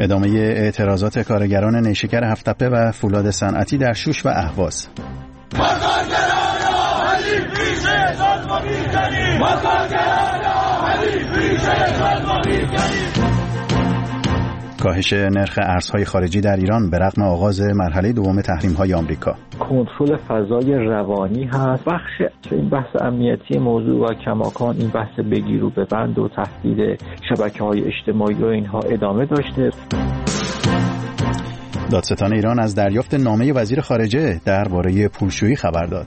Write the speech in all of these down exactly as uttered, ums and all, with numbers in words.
ادامه اعتراضات کارگران نیشکر هفت‌تپه و فولاد صنعتی در شوش و اهواز. کاهش نرخ ارزهای خارجی در ایران به رغم آغاز مرحله دوم تحریم‌های آمریکا. کنترل فضای روانی هست. بخش این بحث امنیتی موضوع و کماکان این بحث بگیر و ببند و تهدید شبکه‌های اجتماعی و اینها ادامه داشته. دادستان ایران از دریافت نامه وزیر خارجه درباره پولشویی خبر داد.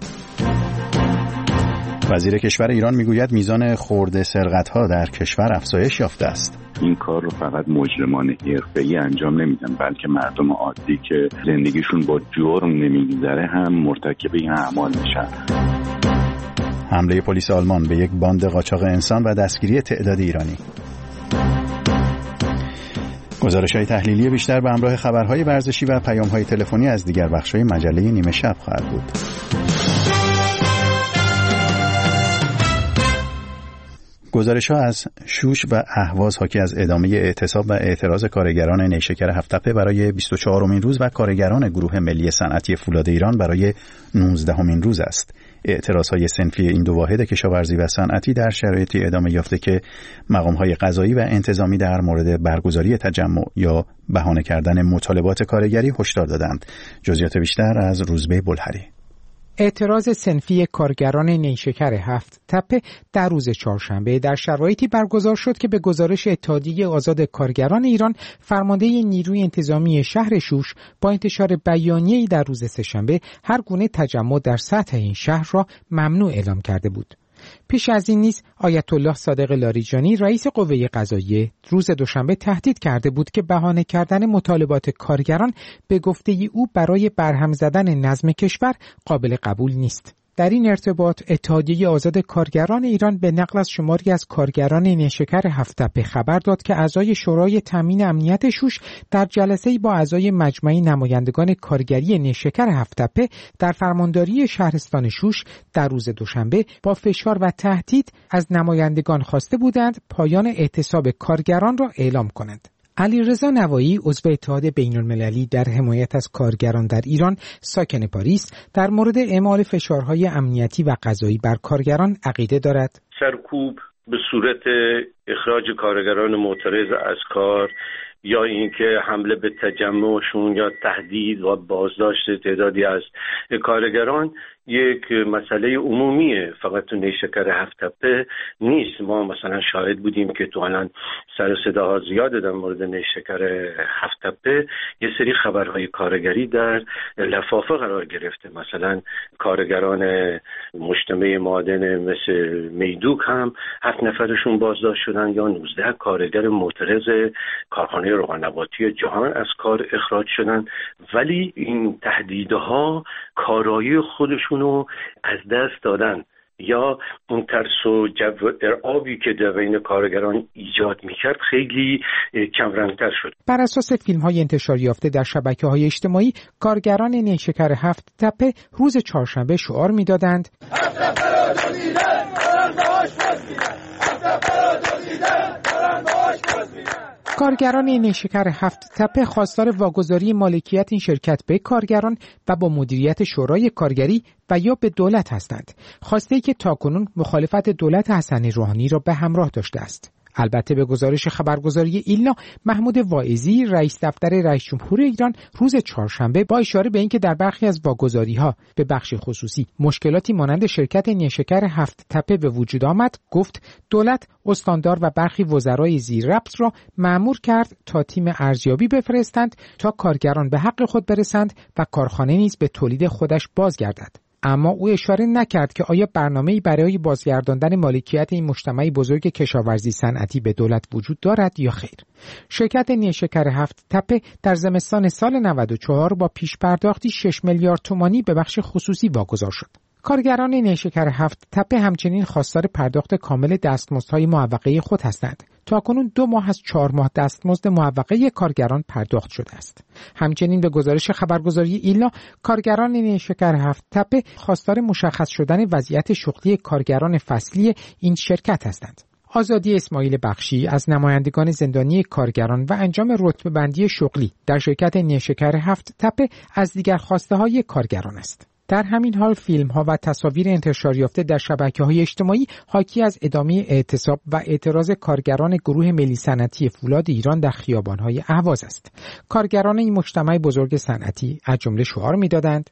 وزیر کشور ایران میگوید میزان خرد سرقت‌ها در کشور افزایش یافته است. این کار رو فقط مجرمان حرفه‌ای انجام نمیدن، بلکه مردم عادی که زندگیشون با جرم نمیگذره هم مرتکب این اعمال میشن. حمله پلیس آلمان به یک باند قاچاق انسان و دستگیری تعداد ایرانی. گزارش‌های تحلیلی بیشتر به همراه خبرهای ورزشی و پیام‌های تلفنی از دیگر بخش‌های مجله نیمه شب خواهد بود. گزارش‌ها از شوش و اهواز حاکی از ادامه اعتصاب و اعتراض کارگران نیشکر هفت‌تپه برای بیست و چهارمین روز و کارگران گروه ملی صنعتی فولاد ایران برای نوزدهمین روز است. اعتراضهای صنفی این دو واحد کشاورزی و صنعتی در شرایطی ادامه یافته که مقام‌های قضایی و انتظامی در مورد برگزاری تجمع یا بهانه کردن مطالبات کارگری هشدار دادند. جزئیات بیشتر از روزبه بلهری. اعتراض صنفی کارگران نیشکر هفت‌تپه در روز چهارشنبه در شرایطی برگزار شد که به گزارش اتحادیه آزاد کارگران ایران فرمانده نیروی انتظامی شهر شوش با انتشار بیانیه‌ای در روز سه‌شنبه هر گونه تجمع در سطح این شهر را ممنوع اعلام کرده بود. پیش از این نیز آیت الله صادق لاریجانی رئیس قوه قضاییه روز دوشنبه تهدید کرده بود که بهانه کردن مطالبات کارگران به گفته او برای برهم زدن نظم کشور قابل قبول نیست. در این ارتباط اتحادیه آزاد کارگران ایران به نقل از شماری از کارگران نیشکر هفت‌تپه خبر داد که اعضای شورای تامین امنیت شوش در جلسه‌ای با اعضای مجمع نمایندگان کارگری نیشکر هفت‌تپه در فرمانداری شهرستان شوش در روز دوشنبه با فشار و تهدید از نمایندگان خواسته بودند پایان اعتصاب کارگران را اعلام کنند. علیرضا نوایی عضو اتحاد بین‌المللی در حمایت از کارگران در ایران ساکن پاریس در مورد اعمال فشارهای امنیتی و قضایی بر کارگران عقیده دارد. سرکوب به صورت اخراج کارگران معترض از کار یا اینکه حمله به تجمعشون یا تهدید و بازداشت تعدادی از کارگران یک مسئله عمومیه، فقط تو نیشکر هفت‌تپه نیست. ما مثلا شاهد بودیم که تو الان سر صداها زیاده در مورد نیشکر هفت‌تپه یه سری خبرهای کارگری در لفافه قرار گرفته. مثلا کارگران مجتمع معادن مثل میدوک هم هفت نفرشون بازداشت شدن یا نوزده کارگر معترض کارخانه روغن‌نباتی جهان از کار اخراج شدن، ولی این تهدیدها کارایی خودشون رو از دست دادن یا اون ترس و جو ارعابی که در بین کارگران ایجاد میکرد خیلی کمرنگتر شد. بر اساس فیلم‌های انتشار یافته در شبکه‌های اجتماعی کارگران نیشکر هفت‌تپه روز چهارشنبه شعار میدادند هفت‌تپه را دزدیدن، دارن باهاش باز میدن، هفت‌تپه را دزدیدن، دارن باهاش باز میدن. کارگران نیشکر هفت‌تپه خواستار واگذاری مالکیت این شرکت به کارگران و با مدیریت شورای کارگری و یا به دولت هستند. خواسته‌ای که تاکنون مخالفت دولت حسن روحانی را به همراه داشته است. البته به گزارش خبرگزاری ایلنا، محمود واعظی رئیس دفتر رئیس جمهور ایران روز چهارشنبه با اشاره به اینکه در برخی از واگذاری‌ها به بخش خصوصی مشکلاتی مانند شرکت نیشکر هفت‌تپه به وجود آمد، گفت دولت استاندار و برخی وزرای زیر ربط را مأمور کرد تا تیم ارزیابی بفرستند تا کارگران به حق خود برسند و کارخانه نیز به تولید خودش بازگردد. اما او اشاره نکرد که آیا برنامه‌ای برای بازگرداندن مالکیت این مجتمع بزرگ کشاورزی صنعتی به دولت وجود دارد یا خیر. شرکت نیشکر هفت‌تپه در زمستان سال نود و چهار با پیش‌پرداختی شش میلیارد تومانی به بخش خصوصی واگذار شد. کارگران نیشکر هفت‌تپه همچنین خواستار پرداخت کامل دستمزدهای معوقه خود هستند. تاکنون دو ماه از چهار ماه دستمزد معوقه کارگران پرداخت شده است. همچنین به گزارش خبرگزاری ایلنا، کارگران نیشکر هفت‌تپه خواستار مشخص شدن وضعیت شغلی کارگران فصلی این شرکت هستند. آزادی اسماعیل بخشی از نمایندگان زندانی کارگران و انجام رتبه‌بندی شغلی در شرکت نیشکر هفت تپه از دیگر خواسته‌های کارگران است. در همین حال فیلم‌ها و تصاویر انتشار یافته در شبکه‌های اجتماعی حاکی از ادامه اعتصاب و اعتراض کارگران گروه ملی صنعتی فولاد ایران در خیابان‌های اهواز است. کارگران این مجتمع بزرگ صنعتی از جمله شعار می‌دادند: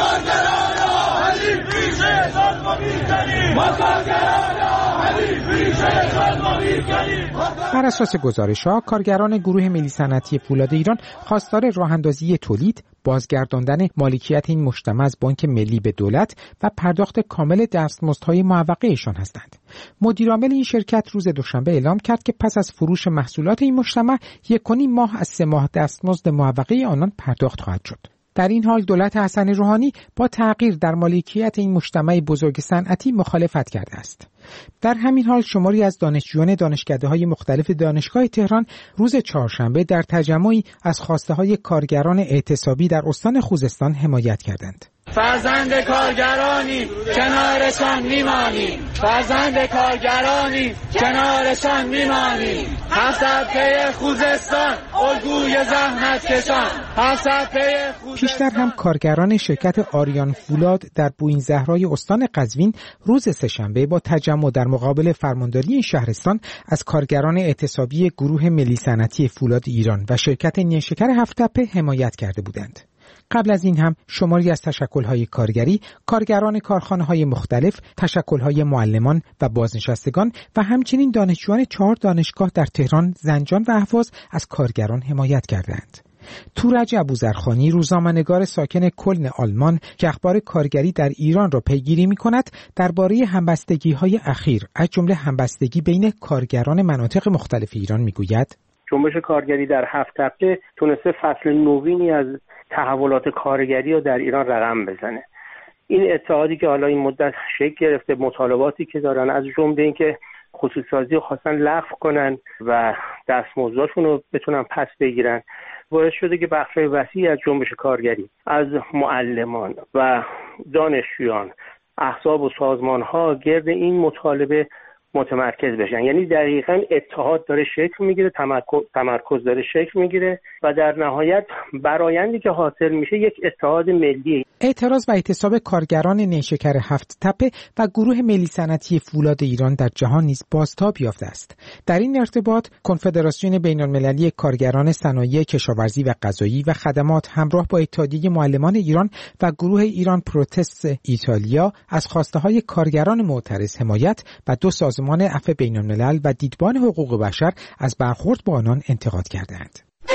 بر اساس گزارش‌ها کارگران گروه ملی صنعتی فولاد ایران خواستار راه‌اندازی تولید، بازگرداندن مالکیت این مجتمع از بانک ملی به دولت و پرداخت کامل دستمزدهای معوقه‌شان هستند. مدیرعامل این شرکت روز دوشنبه اعلام کرد که پس از فروش محصولات این مجتمع یک و نیم ماه از سه ماه دستمزد معوقه آنان پرداخت خواهد شد. در این حال دولت حسن روحانی با تغییر در مالکیت این مجتمع بزرگ صنعتی مخالفت کرده است. در همین حال شماری از دانشجویان دانشکده‌های مختلف دانشگاه تهران روز چهارشنبه در تجمعی از خواسته‌های کارگران اعتصابی در استان خوزستان حمایت کردند. فرزند کارگرانی کنارشان میمانیم، فرزند کارگرانی کنارشان میمانیم. هفتصد پی خوزستان الگوی زحمت کشان، هفتصد پی خوزستان. پیشتر هم کارگران شرکت آریان فولاد در بوئین زهرای استان قزوین روز سه‌شنبه با تجمع در مقابل فرمانداری این شهرستان از کارگران اعتصابی گروه ملی صنعتی فولاد ایران و شرکت نیشکر هفت تپه حمایت کرده بودند. قبل از این هم شماری از تشکل‌های کارگری، کارگران کارخانه‌های مختلف، تشکل‌های معلمان و بازنشستگان و همچنین دانشجویان چهار دانشگاه در تهران، زنجان و اهواز از کارگران حمایت کردند. تورج ابوذرخانی، روزنامه‌نگار ساکن کلن آلمان که اخبار کارگری در ایران را پیگیری می‌کند، درباره همبستگی‌های اخیر از جمله همبستگی بین کارگران مناطق مختلف ایران می‌گوید: جنبش کارگری در هفت تپه تونسته فصل نوینی از تحولات کارگری رو در ایران رقم بزنه. این اتحادی که حالا این مدت شکل گرفته، مطالباتی که دارن از جمله این که خصوصی‌سازی رو خواستن لغو کنن و دستمزدشون رو بتونن پس بگیرن، باعث شده که بخش وسیعی از جنبش کارگری از معلمان و دانشجویان، احزاب و سازمان‌ها گرد این مطالبه متمرکز بشن. یعنی دقیقاً اتحاد داره شکل میگیره، تمرکز تمرکز داره شکل میگیره و در نهایت برآیندی که حاصل میشه یک اتحاد ملی. اعتراض و اعتصاب کارگران نیشکر هفت تپه و گروه ملی صنعتی فولاد ایران در جهان نیز بازتاب یافته است. در این ارتباط کنفدراسیون بین‌المللی کارگران صنایع کشاورزی و غذایی و خدمات همراه با اتحادیه معلمان ایران و گروه ایران پروتست ایتالیا از خواسته‌های کارگران معترض حمایت و دو سازمان عفو بین‌الملل و دیدبان حقوق بشر از برخورد با آنان انتقاد کردند.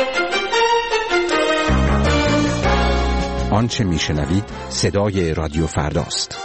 آنچه میشنوید صدای رادیو فرداست.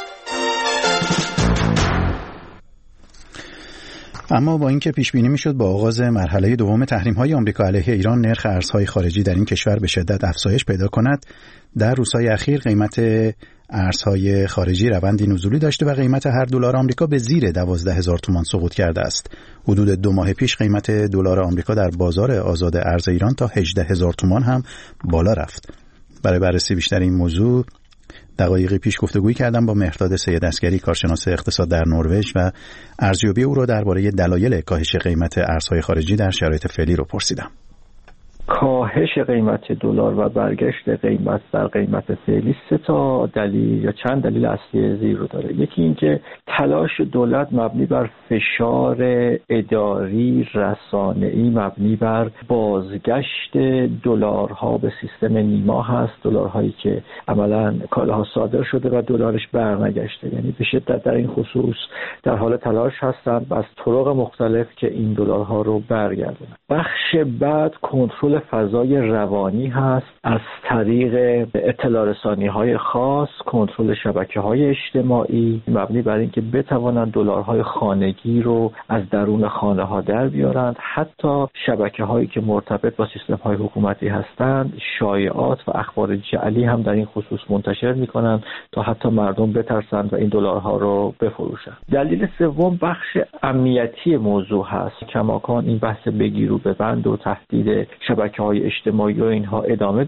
اما با اینکه پیش بینی میشد با آغاز مرحله دوم تحریم‌های آمریکا علیه ایران نرخ ارزهای خارجی در این کشور به شدت افزایش پیدا کند، در روزهای اخیر قیمت ارزهای خارجی روندی نزولی داشته و قیمت هر دلار آمریکا به زیر دوازده هزار تومان سقوط کرده است. حدود دو ماه پیش قیمت دلار آمریکا در بازار آزاد ارز ایران تا هجده هزار تومان هم بالا رفت. برای بررسی بیشتر این موضوع دقایقی پیش گفتگویی کردم با مهرداد سید عسگری، کارشناس اقتصاد در نروژ، و ارزیابی او را درباره دلایل کاهش قیمت ارزهای خارجی در شرایط فعلی رو پرسیدم. کاهش قیمت دلار و برگشت قیمت در قیمت فعلی سه تا دلیل یا چند دلیل اصلی زیر رو داره. یکی اینکه تلاش دولت مبنی بر فشار اداری رسانه‌ای مبنی بر بازگشت دلارها به سیستم نیما هست، دلارهایی که عملاً کالاها صادر شده و دلارش برنگشته. یعنی به شدت در این خصوص در حال تلاش هستند و از طرق مختلف که این دلارها رو برگردونن. بخش بعد کنترل فضای روانی هست از طریق اطلاع رسانی‌های خاص، کنترل شبکه‌های اجتماعی مبنی بر اینکه بتوانند دلارهای خانگی رو از درون خانه‌ها در بیارند. حتی شبکه‌هایی که مرتبط با سیستم‌های حکومتی هستند شایعات و اخبار جعلی هم در این خصوص منتشر می‌کنند تا حتی مردم بترسند و این دلارها رو بفروشند. دلیل سوم بخش امنیتی موضوع هست. کماکان این بحث بگیر و ببند و تهدید شبکه‌های اجتماعی و اینها ادامه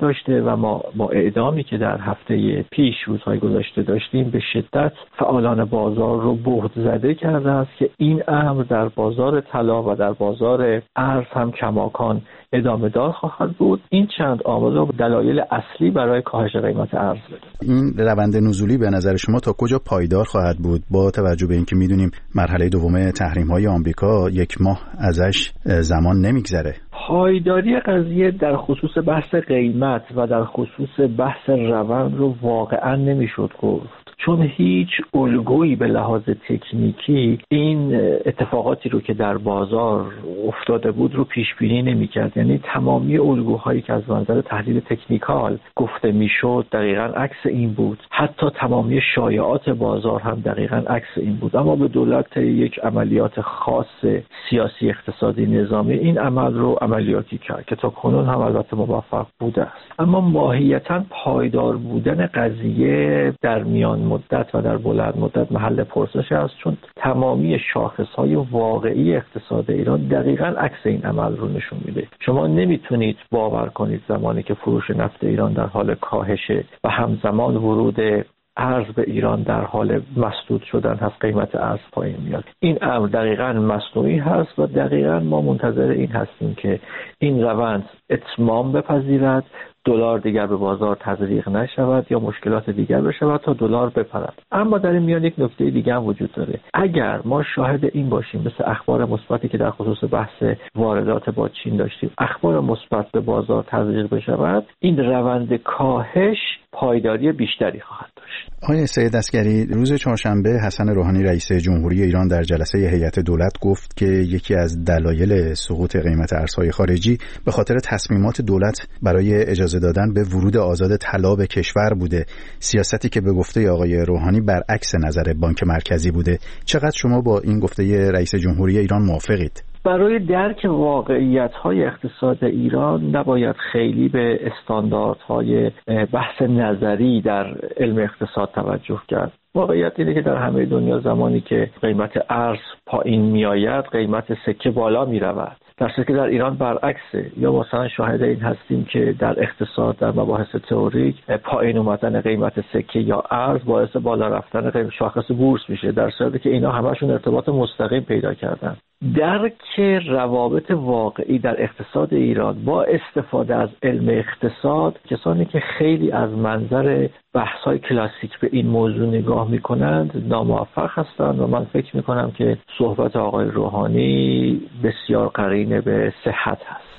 داشته و ما با اعدامی که در هفته پیش روزهای گذشته داشتیم به شدت فعالان بازار رو بهت زده کرده است که این امر در بازار طلا و در بازار ارز هم کماکان ادامه دار خواهد بود. این چند عامل و دلایل اصلی برای کاهش قیمت ارز بده. این روند نزولی به نظر شما تا کجا پایدار خواهد بود با توجه به اینکه میدونیم مرحله دوم تحریم‌های آمریکا یک ماه ازش زمان نمیگذره؟ پایداری قضیه در خصوص بحث قیمت و در خصوص بحث روند رو واقعا نمیشد گفت، چون هیچ الگویی به لحاظ تکنیکی این اتفاقاتی رو که در بازار افتاده بود رو پیش بینی نمی‌کرد. یعنی تمامی الگوهایی که از منظر تحلیل تکنیکال گفته میشد دقیقاً عکس این بود، حتی تمامی شایعات بازار هم دقیقاً عکس این بود. اما به دولت یک عملیات خاص سیاسی اقتصادی نظامی این عمل رو عملیاتی کرد که تا کنون هم البته موفق بوده است. اما ماهیتاً پایدار بودن قضیه در میان مدت و در بلند مدت محل پرسش است، چون تمامی شاخص‌های واقعی اقتصاد ایران دقیقاً عکس این عمل رو نشون میده. شما نمیتونید باور کنید زمانی که فروش نفت ایران در حال کاهشه و همزمان ورود ارز به ایران در حال مسدود شدن هست، قیمت ارز پایین میاد. این امر دقیقاً مصنوعی هست و دقیقاً ما منتظر این هستیم که این روند اتمام بپذیرد، دلار دیگر به بازار تزریق نشود یا مشکلات دیگر بشود تا دلار بپرد. اما در این میان یک نکته دیگه هم وجود داره. اگر ما شاهد این باشیم مثل اخبار مثبتی که در خصوص بحث واردات با چین داشتیم، اخبار مثبت به بازار تزریق بشود، این روند کاهش پایداری بیشتری خواهد داشت. آقای سید عسگری، روز چهارشنبه حسن روحانی رئیس جمهوری ایران در جلسه هیئت دولت گفت که یکی از دلایل سقوط قیمت ارزهای خارجی به خاطر تصمیمات دولت برای اجازه دادن به ورود آزاد طلا به کشور بوده، سیاستی که به گفته آقای روحانی برعکس نظر بانک مرکزی بوده. چقدر شما با این گفته رئیس جمهوری ایران موافقید؟ برای درک واقعیت‌های اقتصاد ایران نباید خیلی به استانداردهای بحث نظری در علم اقتصاد توجه کرد. واقعیت اینه که در همه دنیا زمانی که قیمت ارز پایین میآید قیمت سکه بالا میرود، در صورتی که در ایران برعکسه. یا مثلا شاهد این هستیم که در اقتصاد در مباحث تئوریک پایین اومدن قیمت سکه یا ارز باعث بالا رفتن قیمت شاخص بورس میشه، در صورتی که اینا همشون ارتباط مستقیم پیدا کردن. درک روابط واقعی در اقتصاد ایران با استفاده از علم اقتصاد، کسانی که خیلی از منظر بحث‌های کلاسیک به این موضوع نگاه می‌کنند ناموفق هستند و من فکر می‌کنم که صحبت آقای روحانی بسیار قرینه به صحت هست.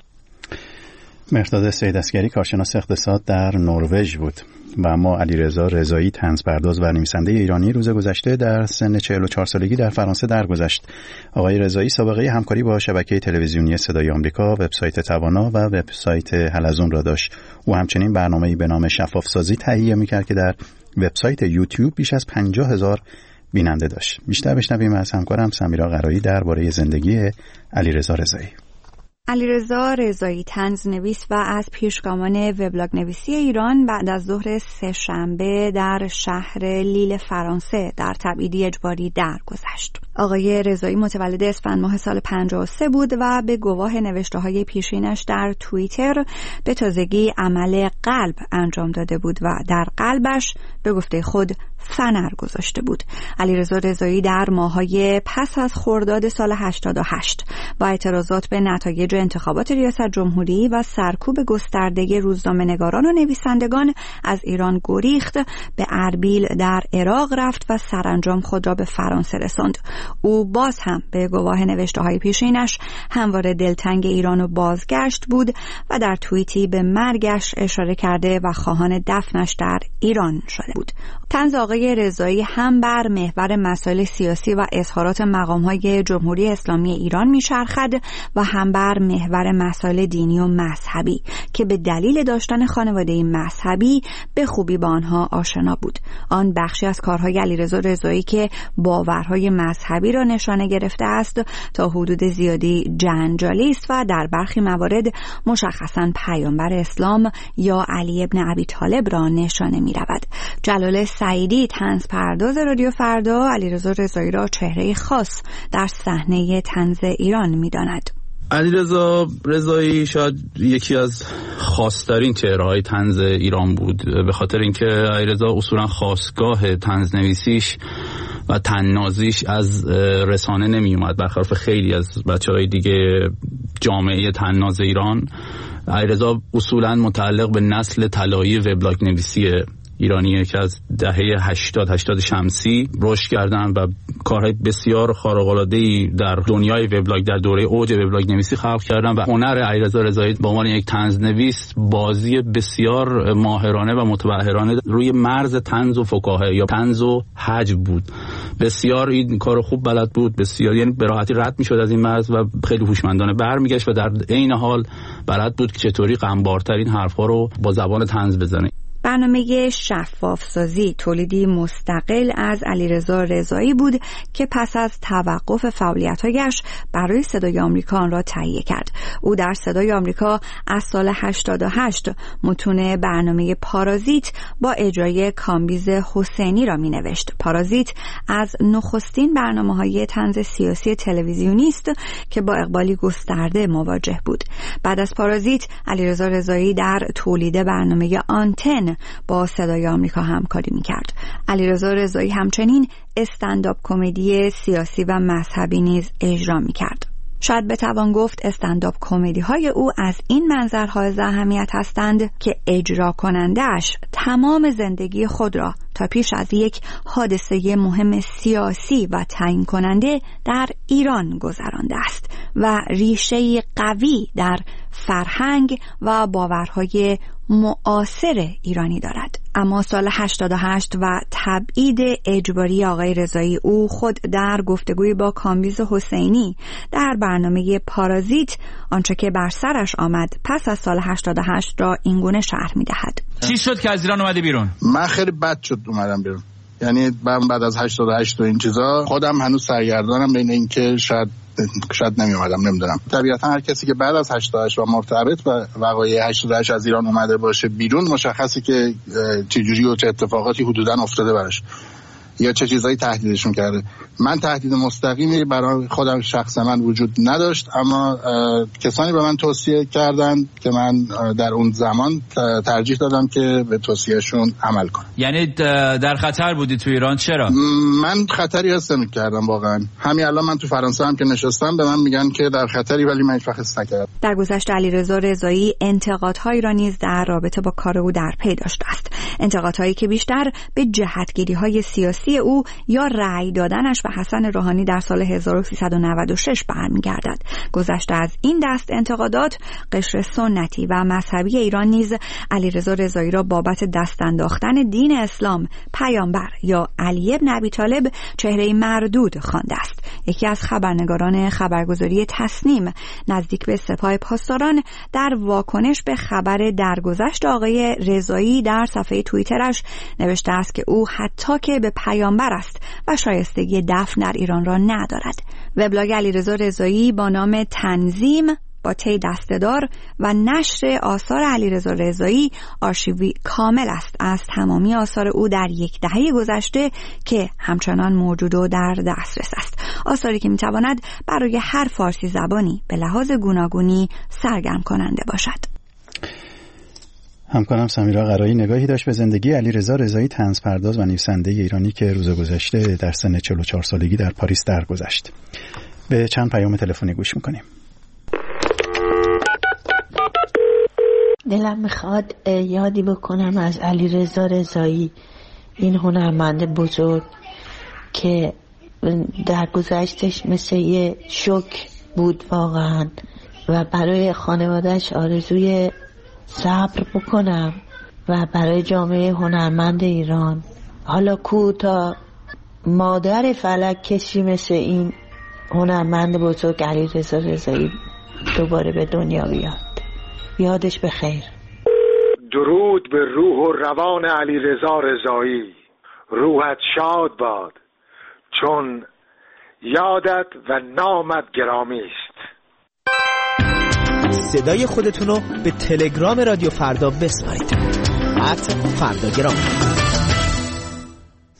مهرداد سید عسگری، کارشناس اقتصاد در نروژ بود. و اما علیرضا رضایی، طنزپرداز و نویسنده ایرانی، روز گذشته در سن چهل و چهار سالگی در فرانسه درگذشت. آقای رضایی سابقه همکاری با شبکه تلویزیونی صدای آمریکا، وبسایت توانا و وبسایت حلزون را داشت. او همچنین برنامه‌ای به نام شفاف سازی تهیه می‌کرد که در وبسایت یوتیوب بیش از پنجاه هزار بیننده داشت. بیشتر بشنویم از همکارم سمیرا قرایی درباره زندگی علیرضا رضایی. علیرضا رضایی طنزنویس و از پیشگامان وبلاگ نویسی ایران بعد از ظهر سه‌شنبه در شهر لیل فرانسه در تبعیدی اجباری درگذشت. آقای رضایی متولد اسفند ماه سال پنجاه و سه بود و به گواه نوشته‌های پیشینش در توییتر به تازگی عمل قلب انجام داده بود و در قلبش به گفته خود فنر گذاشته بود. علیرضا رضایی در ماه‌های پس از خرداد سال هشتاد و هشت با اعتراضات به نتایج انتخابات ریاست جمهوری و سرکوب گسترده روزنامه‌نگاران و نویسندگان از ایران گریخت، به اربیل در عراق رفت و سرانجام خود را به فرانسه رساند. او باز هم به گواه نوشته‌های پیشینش همواره دلتنگ ایران و بازگشت بود و در توییتی به مرگش اشاره کرده و خواهان دفنش در ایران شده بود. طنز آقای رضایی هم بر محور مسائل سیاسی و اظهارات مقام‌های جمهوری اسلامی ایران می‌چرخد و هم بر محور مسائل دینی و مذهبی که به دلیل داشتن خانواده مذهبی به خوبی با آنها آشنا بود. آن بخشی از کارهای علیرضا رضایی که باورهای مذهبی را نشانه گرفته است تا حدود زیادی جنجالی است و در برخی موارد مشخصاً پیامبر اسلام یا علی ابن ابی طالب را نشانه می‌رود. جلال سعیدی طنزپرداز رادیو فردا علیرضا رضایی را چهره خاص در صحنه طنز ایران می‌داند. علیرضا رضایی شاید یکی از خاص‌ترین چهره‌های طنز ایران بود، به خاطر اینکه علیرضا اصولا خاستگاه طنز نویسیش و طنازیش از رسانه نمی اومد، برخلاف خیلی از بچه‌های دیگه جامعه طناز ایران. علیرضا اصولا متعلق به نسل طلایی وبلاگ نویسی ایرانیه که از دهه هشتاد هشتاد شمسی رشد کردن و کارهای بسیار خارق‌العاده‌ای در دنیای وبلاگ در دوره اوج وبلاگ نویسی خلق کردن و هنر علیرضا رضایی به عنوان یک طنز نویس بازی بسیار ماهرانه و متبحرانه روی مرز طنز و فکاهه یا طنز و هجو بود. بسیار این کارو خوب بلد بود، بسیار یعنی به راحتی رد میشد از این مرز و خیلی هوشمندانه برمیگشت و در عین حال بلد بود که چطوری غمبارترین حرفا رو با زبان طنز بزنه. برنامه شفاف سازی تولیدی مستقل از علیرضا رضایی بود که پس از توقف فعالیت‌هایش برای صدای آمریکا آن را تهیه کرد. او در صدای آمریکا از سال هشتاد و هشت متون برنامه پارازیت با اجرای کامبیز حسینی را می‌نوشت. پارازیت از نخستین برنامه‌های طنز سیاسی تلویزیونی است که با اقبالی گسترده مواجه بود. بعد از پارازیت علیرضا رضایی در تولید برنامه آنتن با صدای آمریکا همکاری می‌کرد. علیرضا رضایی همچنین استندآپ کمدی سیاسی و مذهبی نیز اجرا می‌کرد. شاید بتوان گفت استندآپ کمدی های او از این منظرها از اهمیت هستند که اجرا کننده‌اش تمام زندگی خود را تا پیش از یک حادثه مهم سیاسی و تعیین کننده در ایران گذرانده است و ریشه قوی در فرهنگ و باورهای معاصر ایرانی دارد. اما سال هشتاد و هشت و تبعید اجباری آقای رضایی، او خود در گفتگوی با کامبیز حسینی در برنامه پارازیت آنچه که بر سرش آمد پس از سال هشتاد و هشت را اینگونه شرح می‌دهد. چی شد که از ایران اومدی بیرون؟ من خیلی بد شد اومدم بیرون. یعنی من بعد از هشتاد و هشت و این چیزا خودم هنوز سرگردانم بین این که شاید شاید نمی اومدم، نمیدونم. طبیعتا هر کسی که بعد از هشتاد و هشت و مرتبط با وقایع هشتاد و هشت از ایران اومده باشه بیرون، مشخصه که چه جوری و چه اتفاقاتی حدوداً افتاده براش یا چه چیزایی تهدیدشون کرده. من تهدید مستقیمی برای خودم شخصا من وجود نداشت، اما کسانی به من توصیه کردن که من در اون زمان ترجیح دادم که به توصیهشون عمل کنم. یعنی در خطر بودی تو ایران؟ چرا؟ من خطری حس نمی‌کردم واقعا. همین الان من تو فرانسه هم که نشستم به من میگن که در خطری، ولی من هیچ وقت حس نکردم. در گذشته علیرضا رضایی انتقادهایی را نیز در رابطه با کار او در پی داشته است. انتقادهایی که بیشتر به جهتگیری‌های سیاسی او یا رأی دادنش به حسن روحانی در سال هزار و سیصد و نود و شش برمیگردد. گذشته از این دست انتقادات، قشر سنتی و مذهبی ایران نیز علیرضا رضایی را بابت دست انداختن دین اسلام پیامبر یا علی ابن ابی طالب چهره مردود خوانده است. یکی از خبرنگاران خبرگزاری تصنیم نزدیک به سپاه پاسداران در واکنش به خبر درگذشت آقای رضایی در صفحه توییترش نوشته است که او حتی که به پیامبر است و شایستگی دفن در ایران را ندارد. وبلاگ علیرضا رضایی با نام تنظیم با تی دسته‌دار و نشر آثار علیرضا رضایی آرشیوی کامل است از تمامی آثار او در یک دهه گذشته که همچنان موجود و در دسترس است. آثاری که میتواند برای هر فارسی زبانی به لحاظ گوناگونی سرگرم کننده باشد. همکارم سمیرا قرایی نگاهی داشت به زندگی علیرضا رضایی، طنزپرداز و نویسنده ایرانی که روز گذشته در سن چهل و چهار سالگی در پاریس درگذشت. به چند پیام تلفنی گوش میکنیم. دلم میخواد یادی بکنم از علیرضا رضایی، این هنرمند بزرگ که در گذشتش مثل یه شوک بود واقعا و برای خانوادهش آرزوی صبر بکنم و برای جامعه هنرمند ایران. حالا کو تا مادر فلک کسی مثل این هنرمند بزرگ علیرضا رضایی دوباره به دنیا بیاد. یادش بخیر. درود به روح و روان علیرضا رضایی. روحت شاد باد، چون یادت و نامت گرامی است. صدای خودتونو به تلگرام رادیو فردا بسپارید. ات فرداگرام.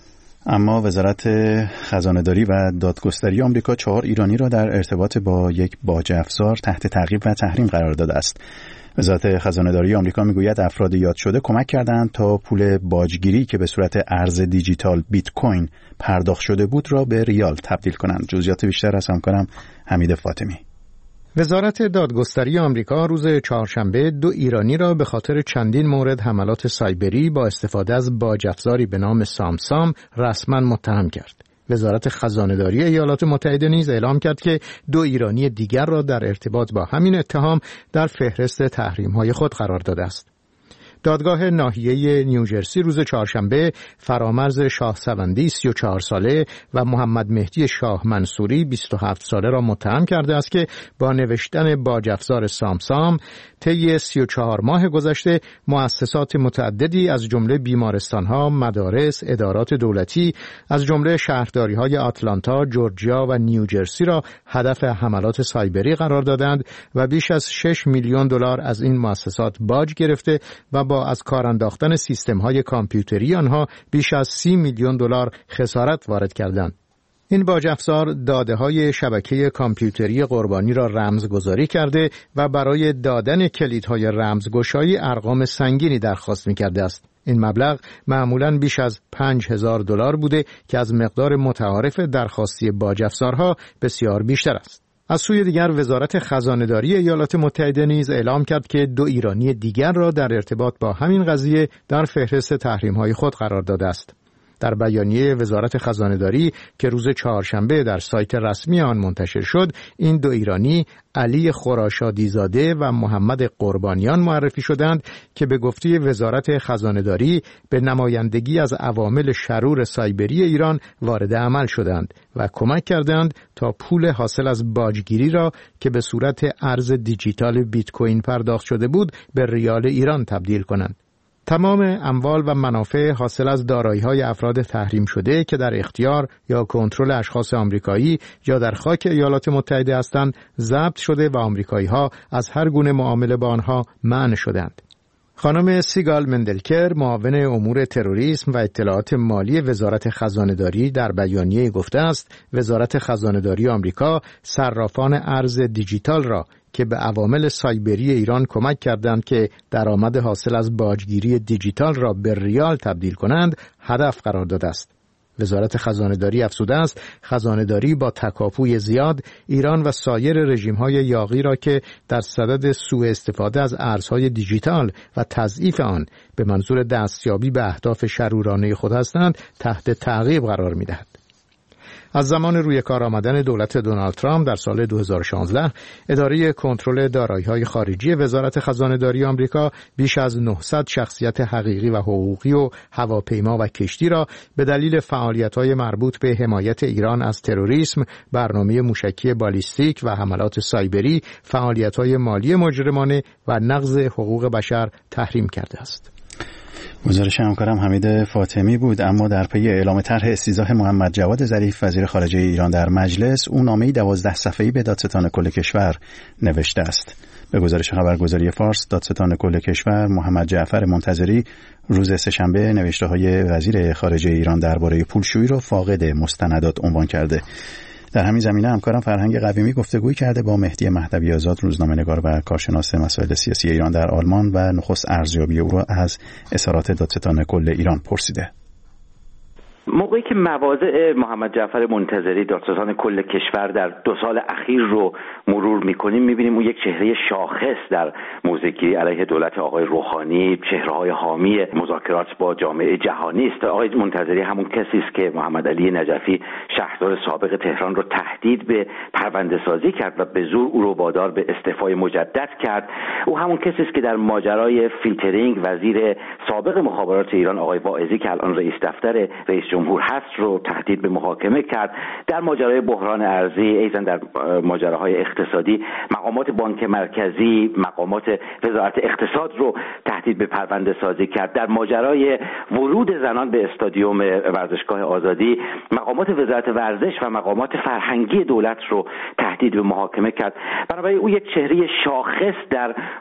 اما وزارت خزانه‌داری و دادگستری آمریکا چهار ایرانی را در ارتباط با یک باج افزار تحت تعقیب و تحریم قرار داده است. وزارت خزانه‌داری آمریکا میگوید افراد یاد شده کمک کردند تا پول باجگیری که به صورت ارز دیجیتال بیت کوین پرداخت شده بود را به ریال تبدیل کنند. جزئیات بیشتر از همکارم حمید فاطمی. وزارت دادگستری آمریکا روز چهارشنبه دو ایرانی را به خاطر چندین مورد حملات سایبری با استفاده از باج افزاری به نام سامسام رسما متهم کرد. وزارت خزانه‌داری ایالات متحده نیز اعلام کرد که دو ایرانی دیگر را در ارتباط با همین اتهام در فهرست تحریم‌های خود قرار داده است. دادگاه ناحیه نیوجرسی روز چهارشنبه فرامرز شاه سوندی سی و چهار ساله و محمد مهدی شاه منصوری بیست و هفت ساله را متهم کرده است که با نوشتن باج افزار سامسام طی سی و چهار ماه گذشته مؤسسات متعددی از جمله بیمارستان‌ها، مدارس، ادارات دولتی از جمله شهرداری‌های آتلانتا، جورجیا و نیوجرسی را هدف حملات سایبری قرار دادند و بیش از شش میلیون دلار از این مؤسسات باج گرفته و با از کار انداختن سیستم‌های کامپیوتری آنها بیش از سی میلیون دلار خسارت وارد کردند. این باج افزار داده‌های شبکه کامپیوتری قربانی را رمزگذاری کرده و برای دادن کلیدهای رمزگشایی ارقام سنگینی درخواست می‌کرده است. این مبلغ معمولاً بیش از پنج هزار دلار بوده که از مقدار متعارف درخواستی باج افزارها بسیار بیشتر است. از سوی دیگر وزارت خزانه‌داری ایالات متحده نیز اعلام کرد که دو ایرانی دیگر را در ارتباط با همین قضیه در فهرست تحریم‌های خود قرار داده است. در بیانیه وزارت خزانه‌داری که روز چهارشنبه در سایت رسمی آن منتشر شد، این دو ایرانی علی خراشادیزاده و محمد قربانیان معرفی شدند که به گفته وزارت خزانه‌داری به نمایندگی از عوامل شرور سایبری ایران وارد عمل شدند و کمک کردند تا پول حاصل از باجگیری را که به صورت ارز دیجیتال بیت کوین پرداخت شده بود به ریال ایران تبدیل کنند. تمام اموال و منافع حاصل از دارایی‌های افراد تحریم شده که در اختیار یا کنترل اشخاص آمریکایی یا در خاک ایالات متحده هستند ضبط شده و آمریکایی‌ها از هر گونه معامله با آنها منع شدند. خانم سیگال مندلکر معاون امور تروریسم و اطلاعات مالی وزارت خزانه‌داری در بیانیه گفته است وزارت خزانه‌داری آمریکا صرافان ارز دیجیتال را که به عوامل سایبری ایران کمک کردند که درآمد حاصل از باجگیری دیجیتال را به ریال تبدیل کنند هدف قرار داده است. وزارت خزانه‌داری افزوده است خزانه‌داری با تکاپوی زیاد ایران و سایر رژیم‌های یاغی را که در صدد سوء استفاده از ارزهای دیجیتال و تضعیف آن به منظور دستیابی به اهداف شرورانه خود هستند تحت تعقیب قرار می‌دهد. از زمان روی کار آمدن دولت دونالد ترامپ در سال دو هزار و شانزده اداره کنترل دارایی‌های خارجی وزارت خزانه‌داری آمریکا بیش از نهصد شخصیت حقیقی و حقوقی و هواپیما و کشتی را به دلیل فعالیت‌های مربوط به حمایت ایران از تروریسم، برنامه موشکی بالیستیک و حملات سایبری، فعالیت‌های مالی مجرمانه و نقض حقوق بشر تحریم کرده است. گزارش همکارم حمید فاطمی بود. اما در پی اعلام طرح استیضاح محمد جواد ظریف وزیر خارجه ایران در مجلس، او نامه‌ای دوازده صفحه‌ای به دادستان کل کشور نوشته است. به گزارش خبرگزاری فارس، دادستان کل کشور محمد جعفر منتظری روز سه‌شنبه نوشته‌های وزیر خارجه ایران درباره پولشویی را فاقد مستندات عنوان کرده. در همین زمینه همکارم فرهنگ قویمی گفتگویی کرده با مهدی مهدوی آزاد، روزنامه‌نگار و کارشناس مسائل سیاسی ایران در آلمان، و نخست ارزیابی او را از اظهارات دادستان کل ایران پرسیده. موقعی که مواضع محمد جعفر منتظری دادستان کل کشور در دو سال اخیر رو مرور می‌کنیم، می‌بینیم اون یک چهره شاخص در موضع‌گیری علیه دولت آقای روحانی، چهره‌های حامی مذاکرات با جامعه جهانی است. آقای منتظری همون کسی است که محمد علی نجفی شهردار سابق تهران رو تهدید به پرونده‌سازی کرد و به زور او رو وادار به استعفای مجدد کرد. او همون کسی است که در ماجرای فیلترینگ وزیر سابق مخابرات ایران آقای واعظی که الان رئیس دفتر رئیس جمهور هست رو تهدید به محاکمه کرد. در ماجرای بحران ارزی، ایضاً در ماجراهای اقتصادی، مقامات بانک مرکزی، مقامات وزارت اقتصاد رو تهدید به پرونده سازی کرد. در ماجرای ورود زنان به استادیوم ورزشگاه آزادی، مقامات وزارت ورزش و مقامات فرهنگی دولت رو تهدید به محاکمه کرد. بنابراین او یک چهره شاخص در مقابل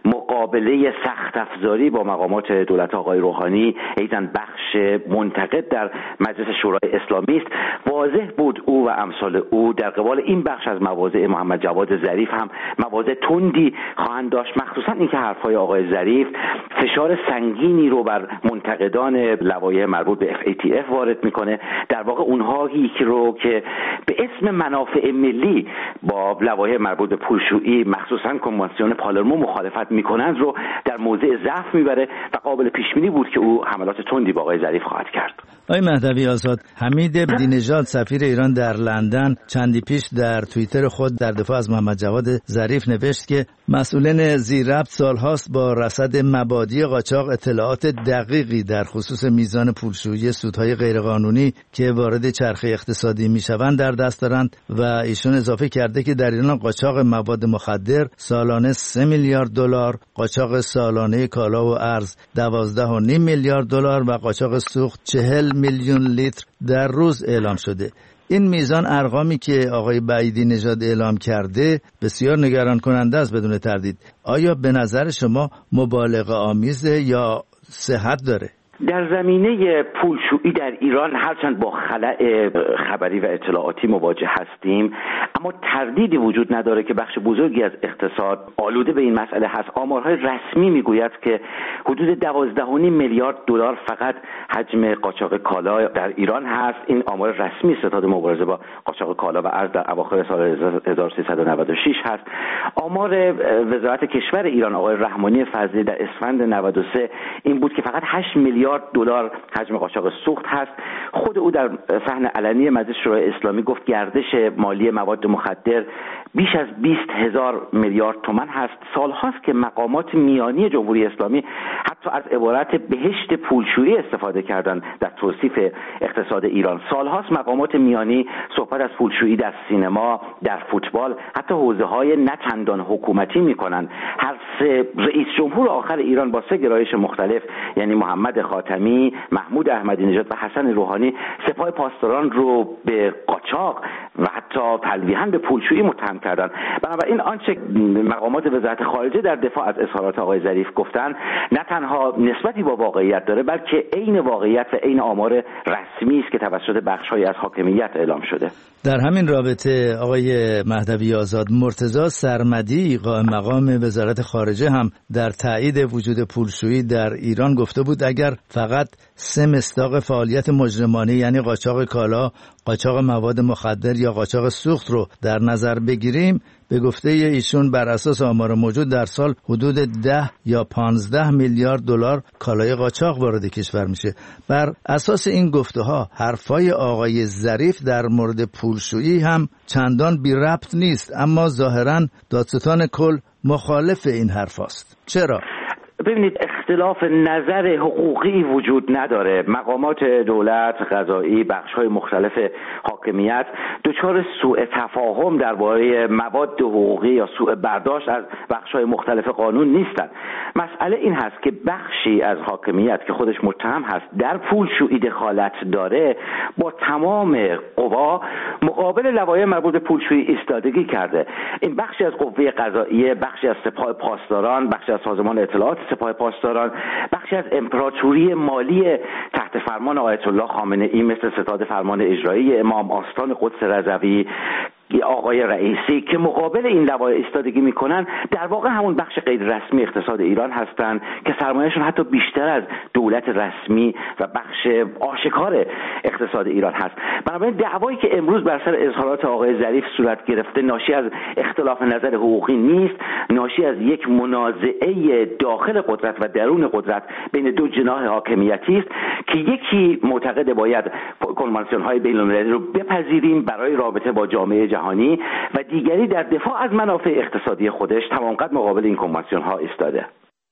مقابله سخت افزاری با مقامات دولت آقای روحانی، ایضاً بخش منتقد در مجلس شورای اسلامی است. واضح بود او و امثال او در قبال این بخش از مواضع محمد جواد ظریف هم مواضع تندی خواهند داشت، مخصوصا اینکه حرفهای آقای ظریف فشار سنگینی رو بر منتقدان لوایح مربوط به اف ای تی اف وارد میکنه. در واقع اونهایی که رو که به اسم منافع ملی با لوایح مربوط به پولشویی مخصوصا کنوانسیون پالرمو مخالفت میکنند رو در موضع ضعف میبره و قابل پیش بینی بود که او حملات تندی با آقای ظریف خواهد کرد. آقای مهدوی آزاد، حمید عبدی نژاد سفیر ایران در لندن چندی پیش در توییتر خود در دفاع از محمد جواد ظریف نوشت که مسئولین زیرربط سالهاست با رصد مبادی قاچاق اطلاعات دقیقی در خصوص میزان پولشویی سودهای غیرقانونی که وارد چرخه اقتصادی میشوند در دست دارند و ایشون اضافه کرده که در ایران قاچاق مواد مخدر سالانه سه میلیارد دلار، قاچاق سالانه کالا و ارز دوازده و نیم میلیارد دلار و قاچاق سوخت چهل میلیون لیتر در روز اعلام شده. این میزان ارقامی که آقای بعیدی نژاد اعلام کرده بسیار نگران کننده است بدون تردید. آیا به نظر شما مبالغه آمیزه یا صحت داره؟ در زمینه پولشویی در ایران هرچند با خلأ خبری و اطلاعاتی مواجه هستیم، اما تردیدی وجود نداره که بخش بزرگی از اقتصاد آلوده به این مسئله هست. آمارهای رسمی میگوید که حدود دوازده و نیم میلیارد دلار فقط حجم قاچاق کالا در ایران هست. این آمار رسمی ستاد مبارزه با قاچاق کالا و ارز در اواخر سال هزار و سیصد و نود و شش هست. آمار وزارت کشور ایران آقای رحمانی فضلی در اسفند نود و سه این بود که فقط هشت میلیارد دلار حجم قاچاق سوخت هست. خود او در صحن علنی مجلس شورای اسلامی گفت گردش مالی مواد مخدر بیش از بیست هزار میلیارد تومان هست. سالهاست که مقامات میانی جمهوری اسلامی حتی از عبارت بهشت پولشویی استفاده کردند در توصیف اقتصاد ایران. سالهاست مقامات میانی صحبت از پولشویی در سینما، در فوتبال، حتی حوزه‌های نه چندان حکومتی می‌کنند. هر سه رئیس جمهور آخر ایران با سه گرایش مختلف، یعنی محمد خاتمی، محمود احمدی نژاد و حسن روحانی، سپاه پاسداران رو به قاچاق و حتی تلویحاً به پولشویی متهم کردند. بنابراین آنچه مقامات وزارت خارجه در دفاع از اظهارات آقای ظریف گفتن نه تنها نسبتی با واقعیت داره، بلکه عین واقعیت و عین آمار رسمی است که توسط بخش‌هایی از حاکمیت اعلام شده. در همین رابطه آقای مهدوی آزاد، مرتضی سرمدی قائم مقام وزارت خارجه هم در تایید وجود پولشویی در ایران گفته بود اگر فقط سه مصداق فعالیت مجرمانه یعنی قاچاق کالا، قاچاق مواد مخدر یا قاچاق سوخت رو در نظر بگیریم، به گفته ایشون بر اساس آمار موجود در سال حدود ده یا پانزده میلیارد دلار کالای قاچاق وارد کشور میشه. بر اساس این گفته ها حرفای آقای ظریف در مورد پولشویی هم چندان بی ربط نیست، اما ظاهرا دادستان کل مخالف این حرف است. چرا؟ ببینید، اختلاف نظر حقوقی وجود نداره. مقامات دولت، قضایی، بخش‌های مختلف حاکمیت دچار سوء تفاهم درباره مواد حقوقی یا سوء برداشت از بخش‌های مختلف قانون نیستند. مسئله این هست که بخشی از حاکمیت که خودش متهم هست در پولشویی دخالت داره، با تمام قوا مقابل لوایح مربوط به پولشویی ایستادگی کرده. این بخشی از قوه قضاییه، بخشی از سپاه پاسداران، بخشی از سازمان اطلاعات سپاه پاسداران، بخشی از امپراتوری مالی تحت فرمان آیت الله خامنه ای مثل ستاد فرمان اجرایی امام، آستان قدس رضوی، آقای رئیسی که مقابل این لوایح ایستادگی میکنن، در واقع همون بخش غیر رسمی اقتصاد ایران هستند که سرمایه‌شون حتی بیشتر از دولت رسمی و بخش آشکار اقتصاد ایران هست. بنابراین دعوایی که امروز بر سر اظهارات آقای ظریف صورت گرفته ناشی از اختلاف نظر حقوقی نیست، ناشی از یک منازعه داخل قدرت و درون قدرت بین دو جناح حاکمیتی است که یکی معتقد باید کنوانسیون‌های بین‌المللی رو بپذیریم برای رابطه با جامعه جهانی و دیگری در دفاع از منافع اقتصادی خودش تمام قد مقابل این کنوانسیون ها ایستاده.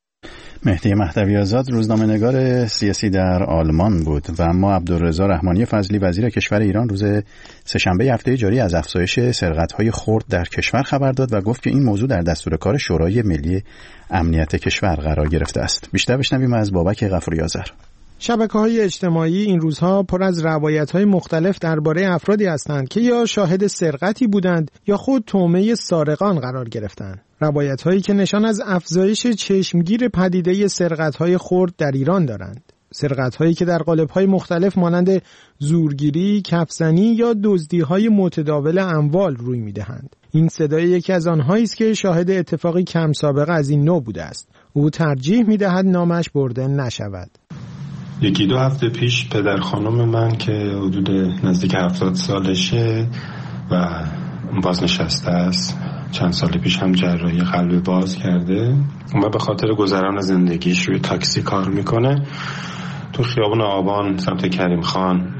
مهدی مهدوی آزاد روزنامه‌نگار سیاسی در آلمان بود و اما عبدالرضا رحمانی فضلی وزیر کشور ایران روز سه‌شنبه هفته جاری از افزایش سرقت‌های خرد در کشور خبر داد و گفت که این موضوع در دستور کار شورای ملی امنیت کشور قرار گرفته است. بیشتر بشنویم از بابک غفوری آذر. شبکه‌های اجتماعی این روزها پر از روایت‌های مختلف درباره افرادی هستند که یا شاهد سرقتی بودند یا خود طعمه سارقان قرار گرفتند. روایت‌هایی که نشان از افزایش چشمگیر پدیده سرقت‌های خرد در ایران دارند. سرقت‌هایی که در قالب‌های مختلف مانند زورگیری، کفزنی یا دزدی‌های متداول اموال روی می‌دهند. این صدای یکی از آنهایی است که شاهد اتفاقی کم سابقه از این نوع بوده است. او ترجیح می‌دهد نامش برده نشود. یکی دو هفته پیش پدر خانم من که حدود نزدیک هفتاد سالشه و بازنشسته است، چند سال پیش هم جراحی قلب باز کرده و به خاطر گذران زندگیش روی تاکسی کار میکنه. تو خیابون آبان سمت کریم خان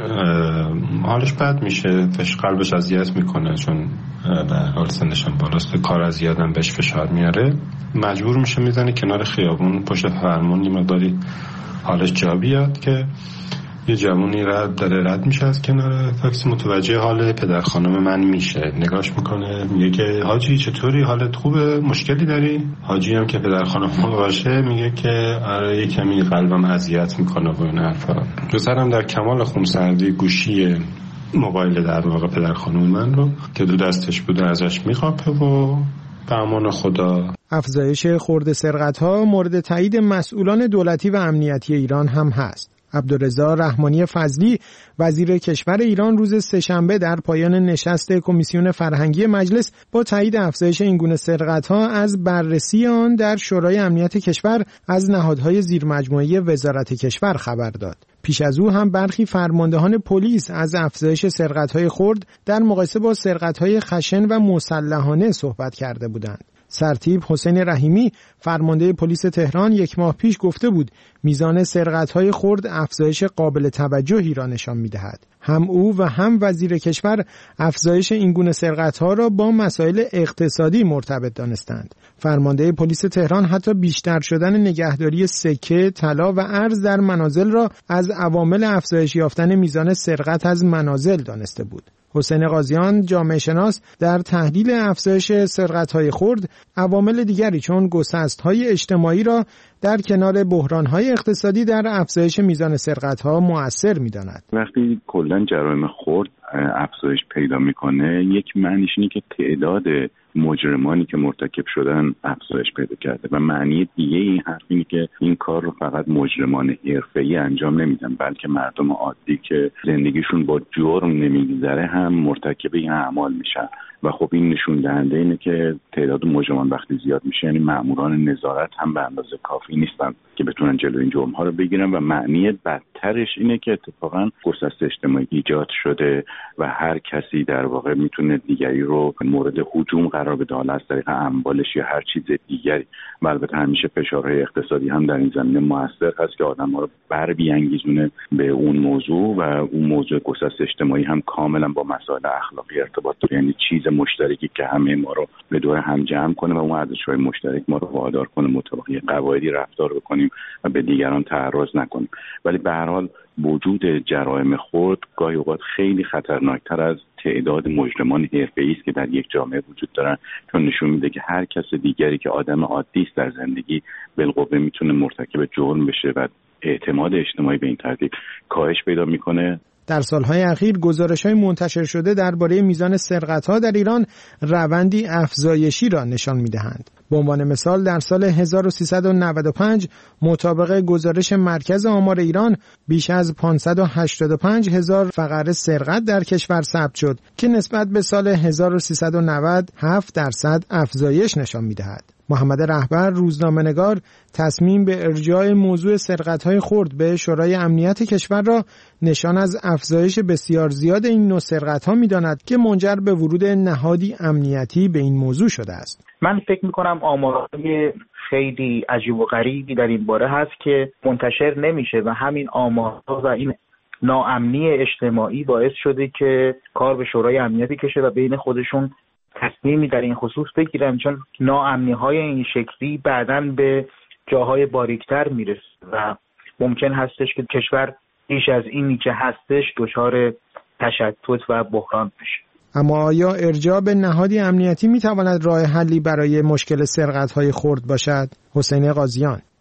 حالش بد میشه، فش قلبش اذیت میکنه چون به حال سنش هم بالاست، کار از یادم بهش فشار میاره، مجبور میشه میزنه کنار خیابون پشت فرمون، یه مقداری حالش جا بیاد که یه جوونی رد داره رد میشه از کنار تاکسی، متوجه حال پدر خانم من میشه، نگاش میکنه میگه که حاجی چطوری، حالت خوبه، مشکلی داری؟ حاجی هم که پدر خانم باشه میگه که آره یه کمی قلبم اذیت میکنه و این حرفا. پسرم در کمال خونسردی گوشی موبایل در واقع پدر خانم من رو که دو دستش بوده ازش میخوابه و به امان خدا. افزایش خرد سرقت‌ها مورد تایید مسئولان دولتی و امنیتی ایران هم هست. عبدالرضا رحمانی فضلی وزیر کشور ایران روز سه‌شنبه در پایان نشست کمیسیون فرهنگی مجلس با تایید افزایش این گونه سرقت‌ها از بررسی آن در شورای امنیت کشور از نهادهای زیرمجموعه وزارت کشور خبر داد. پیش از او هم برخی فرماندهان پلیس از افزایش سرقت‌های خرد در مقایسه با سرقت‌های خشن و مسلحانه صحبت کرده بودند. سرتیپ حسین رحیمی فرمانده پلیس تهران یک ماه پیش گفته بود میزان سرقت‌های خرد افزایش قابل توجهی را نشان می‌دهد. هم او و هم وزیر کشور افزایش این گونه سرقت‌ها را با مسائل اقتصادی مرتبط دانستند. فرمانده پلیس تهران حتی بیشتر شدن نگهداری سکه، طلا و ارز در منازل را از عوامل افزایش یافتن میزان سرقت از منازل دانسته بود. حسین قاضیان جامعه شناس در تحلیل افزایش سرقت‌های خرد عوامل دیگری چون گسست‌های اجتماعی را در کنار بحران‌های اقتصادی در افزایش میزان سرقت‌ها مؤثر می‌داند. وقتی کلاً جرایم خرد افزایش پیدا می‌کنه، یک معنیش اینه که تعداد مجرمانی که مرتکب شدن افزایش پیدا کرده و معنی دیگه این حرف اینه که این کار رو فقط مجرمان حرفه‌ای انجام نمیدن، بلکه مردم عادی که زندگیشون با جرم نمیگذره هم مرتکب این اعمال میشن و خب این نشون دهنده اینه که تعداد مجرمان وقتی زیاد میشه یعنی ماموران نظارت هم به اندازه کافی نیستن که بتونن جلوی این جرم‌ها رو بگیرن و معنی بدترش اینه که اتفاقا گسست اجتماعی ایجاد شده و هر کسی در واقع میتونه دیگری رو مورد هجوم قرار بده، حالا از طریق اموالش یا هر چیز دیگری. و البته همیشه فشارهای اقتصادی هم در این زمینه موثر هست که آدم‌ها رو بر بیانگیزونه به اون موضوع و اون موضوع گسست اجتماعی هم کاملا با مسائل اخلاقی ارتباط داره، یعنی چیز مشترکی که همه ما رو به دور هم جمع کنه و اون ارزش‌های مشترک ما رو وادار کنه مطابق قواعدی رفتار بکنیم و به دیگران تعرض نکنیم. ولی به هر حال وجود جرایم خرد گاهی اوقات خیلی خطرناکتر از تعداد مجرمان حرفه‌ای است که در یک جامعه وجود دارن، چون نشون میده که هر کس دیگری که آدم عادی است در زندگی بالقوه میتونه مرتکب جرم بشه و اعتماد اجتماعی به این ترتیب کاهش پیدا میکنه. در سالهای اخیر گزارش‌های منتشر شده درباره میزان سرقت‌ها در ایران روندی افزایشی را نشان می‌دهند. به عنوان مثال در سال هزار و سیصد و نود و پنج مطابق گزارش مرکز آمار ایران بیش از پانصد و هشتاد و پنج هزار فقره سرقت در کشور ثبت شد که نسبت به سال هزار و سیصد و نود هفت درصد افزایش نشان می‌دهد. محمد رهبر روزنامه‌نگار تصمیم به ارجاع موضوع سرقت‌های خرد به شورای امنیت کشور را نشان از افزایش بسیار زیاد این نوع سرقت‌ها می‌داند که منجر به ورود نهادی امنیتی به این موضوع شده است. من فکر می‌کنم آمارهای خیلی عجیب و غریبی در این باره هست که منتشر نمیشه و همین آمارها و این ناامنی اجتماعی باعث شده که کار به شورای امنیت کشه و بین خودشون تصمیمی در این خصوص بگیرن، چون ناامنی‌های این شکلی بعداً به جاهای باریکتر میرسه و ممکن هستش که کشور بیش از اینی که هستش دچار تشتت و بحران بشه. اما آیا ارجاع به نهادی امنیتی میتواند راه حلی برای مشکل سرقت‌های خرد باشد؟ حسین قاضیان: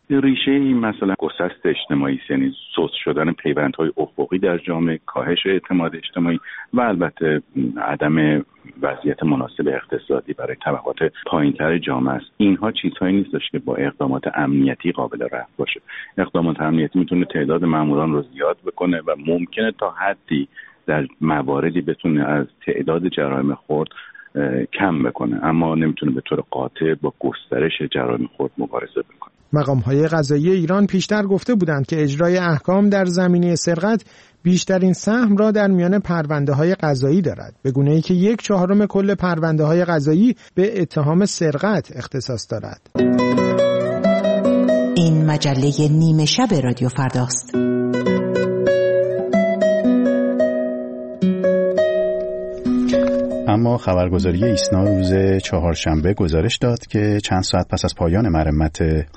ریشه این مثلا گسست اجتماعی، یعنی سوس شدن پیوندهای افقی در جامعه، کاهش اعتماد اجتماعی و البته عدم وضعیت مناسب اقتصادی برای طبقات پایین‌تر جامعه است. اینها چیزهایی نیستش که با اقدامات امنیتی قابل رفع باشه. اقدامات امنیتی میتونه تعداد ماموران رو زیاد بکنه و ممکنه تا حدی در مواردی بتونه از تعداد جرایم خرد کم بکنه، اما نمیتونه به طور قاطع با گسترش جرایم خرد مبارزه بکنه. مقام‌های قضایی ایران پیشتر گفته بودند که اجرای احکام در زمینه سرقت بیشترین سهم را در میان پرونده‌های قضایی دارد، به گونه‌ای که یک چهارم کل پرونده‌های قضایی به اتهام سرقت اختصاص دارد. این مجله نیمه شب رادیو فرداست. اما خبرگزاری ایسنا روز چهارشنبه گزارش داد که چند ساعت پس از پایان مرمت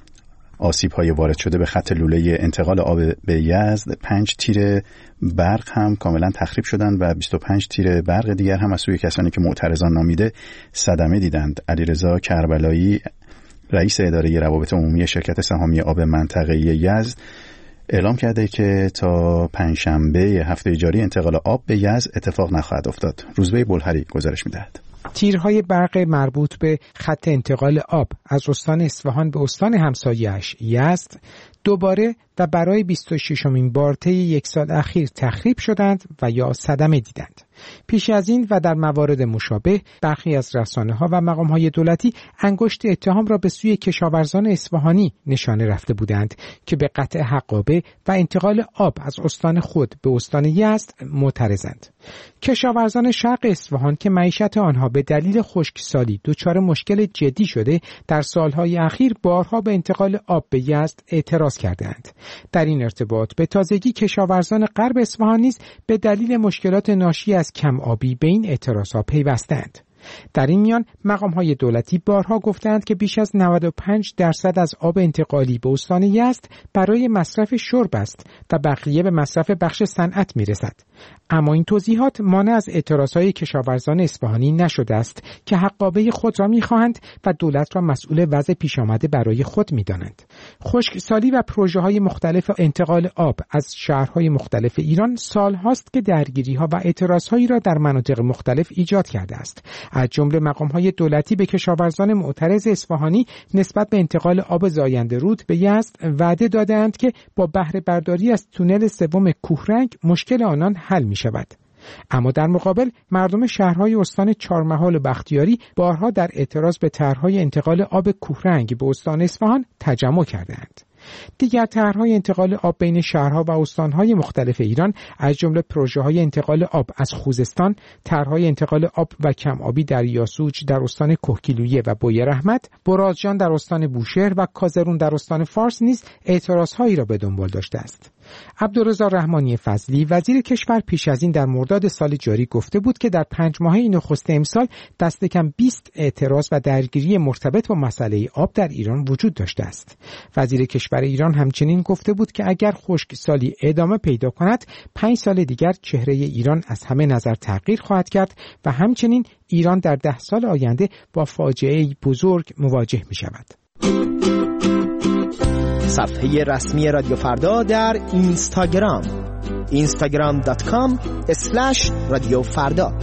آسیب‌های وارد شده به خط لوله انتقال آب به یزد، پنج تیر برق هم کاملا تخریب شدند و بیست و پنج تیر برق دیگر هم از سوی کسانی که معترضان نامیده صدمه دیدند. علیرضا کربلایی، رئیس اداره روابط عمومی شرکت سهامی آب منطقه‌ای یزد، اعلام کرده که تا پنجشنبه هفته جاری انتقال آب به یزد اتفاق نخواهد افتاد. روزبه بلهری گزارش می‌دهد. تیرهای برق مربوط به خط انتقال آب از استان اصفهان به استان همسایه‌اش یزد دوباره و برای بیست و ششمین بار طی یک سال اخیر تخریب شدند و یا صدمه دیدند. پیش از این و در موارد مشابه برخی از رسانه‌ها و مقام‌های دولتی انگشت اتهام را به سوی کشاورزان اصفهانی نشانه رفته بودند که به قطع حقابه و انتقال آب از استان خود به استان یزد معترضند. کشاورزان شرق اصفهان که معیشت آنها به دلیل خشکسالی دچار مشکل جدی شده، در سالهای اخیر بارها به انتقال آب به یزد اعتراض کردند. در این ارتباط به تازگی کشاورزان غرب اصفهان نیز به دلیل مشکلات ناشی از کم آبی به این اعتراضها پیوستند. در این میان مقام‌های دولتی بارها گفتند که بیش از نود و پنج درصد از آب انتقالی به استان یزد برای مصرف شرب است و بقیه به مصرف بخش صنعت می‌رسد. اما این توضیحات مانع از اعتراضهای کشاورزان اصفهانی نشده است که حقابه خود را می‌خواهند و دولت را مسئول وضع پیش آمده برای خود می‌دانند. خشکسالی و پروژه‌های مختلف انتقال آب از شهرهای مختلف ایران سال‌هاست که درگیری‌ها و اعتراضهایی را در مناطق مختلف ایجاد کرده است. از جمله مقام‌های دولتی به کشاورزان معترض اصفهانی نسبت به انتقال آب زاینده رود به یزد وعده دادند که با بهره برداری از تونل سوم کوهرنگ مشکل آنان حل می‌شود. اما در مقابل مردم شهرهای استان چهارمحال و بختیاری بارها در اعتراض به طرح‌های انتقال آب کوهرنگ به استان اصفهان تجمع کردند. دیگر طرح‌های انتقال آب بین شهرها و استان‌های مختلف ایران از جمله پروژه‌های انتقال آب از خوزستان، طرح‌های انتقال آب و کم آبی در یاسوج در استان کهگیلویه و بوی رحمت، برازجان در استان بوشهر و کازرون در استان فارس نیز اعتراض‌هایی را به دنبال داشته است. عبدالرضا رحمانی فضلی وزیر کشور پیش از این در مرداد سال جاری گفته بود که در پنج ماهه نخست امسال دست کم بیست اعتراض و درگیری مرتبط با مسئله آب در ایران وجود داشته است. وزیر کشور ایران همچنین گفته بود که اگر خشکسالی ادامه پیدا کند، پنج سال دیگر چهره ایران از همه نظر تغییر خواهد کرد و همچنین ایران در ده سال آینده با فاجعه بزرگ مواجه می شود. صفحه رسمی رادیو فردا در اینستاگرام اینستاگرام دات کام اسلش رادیو فردا.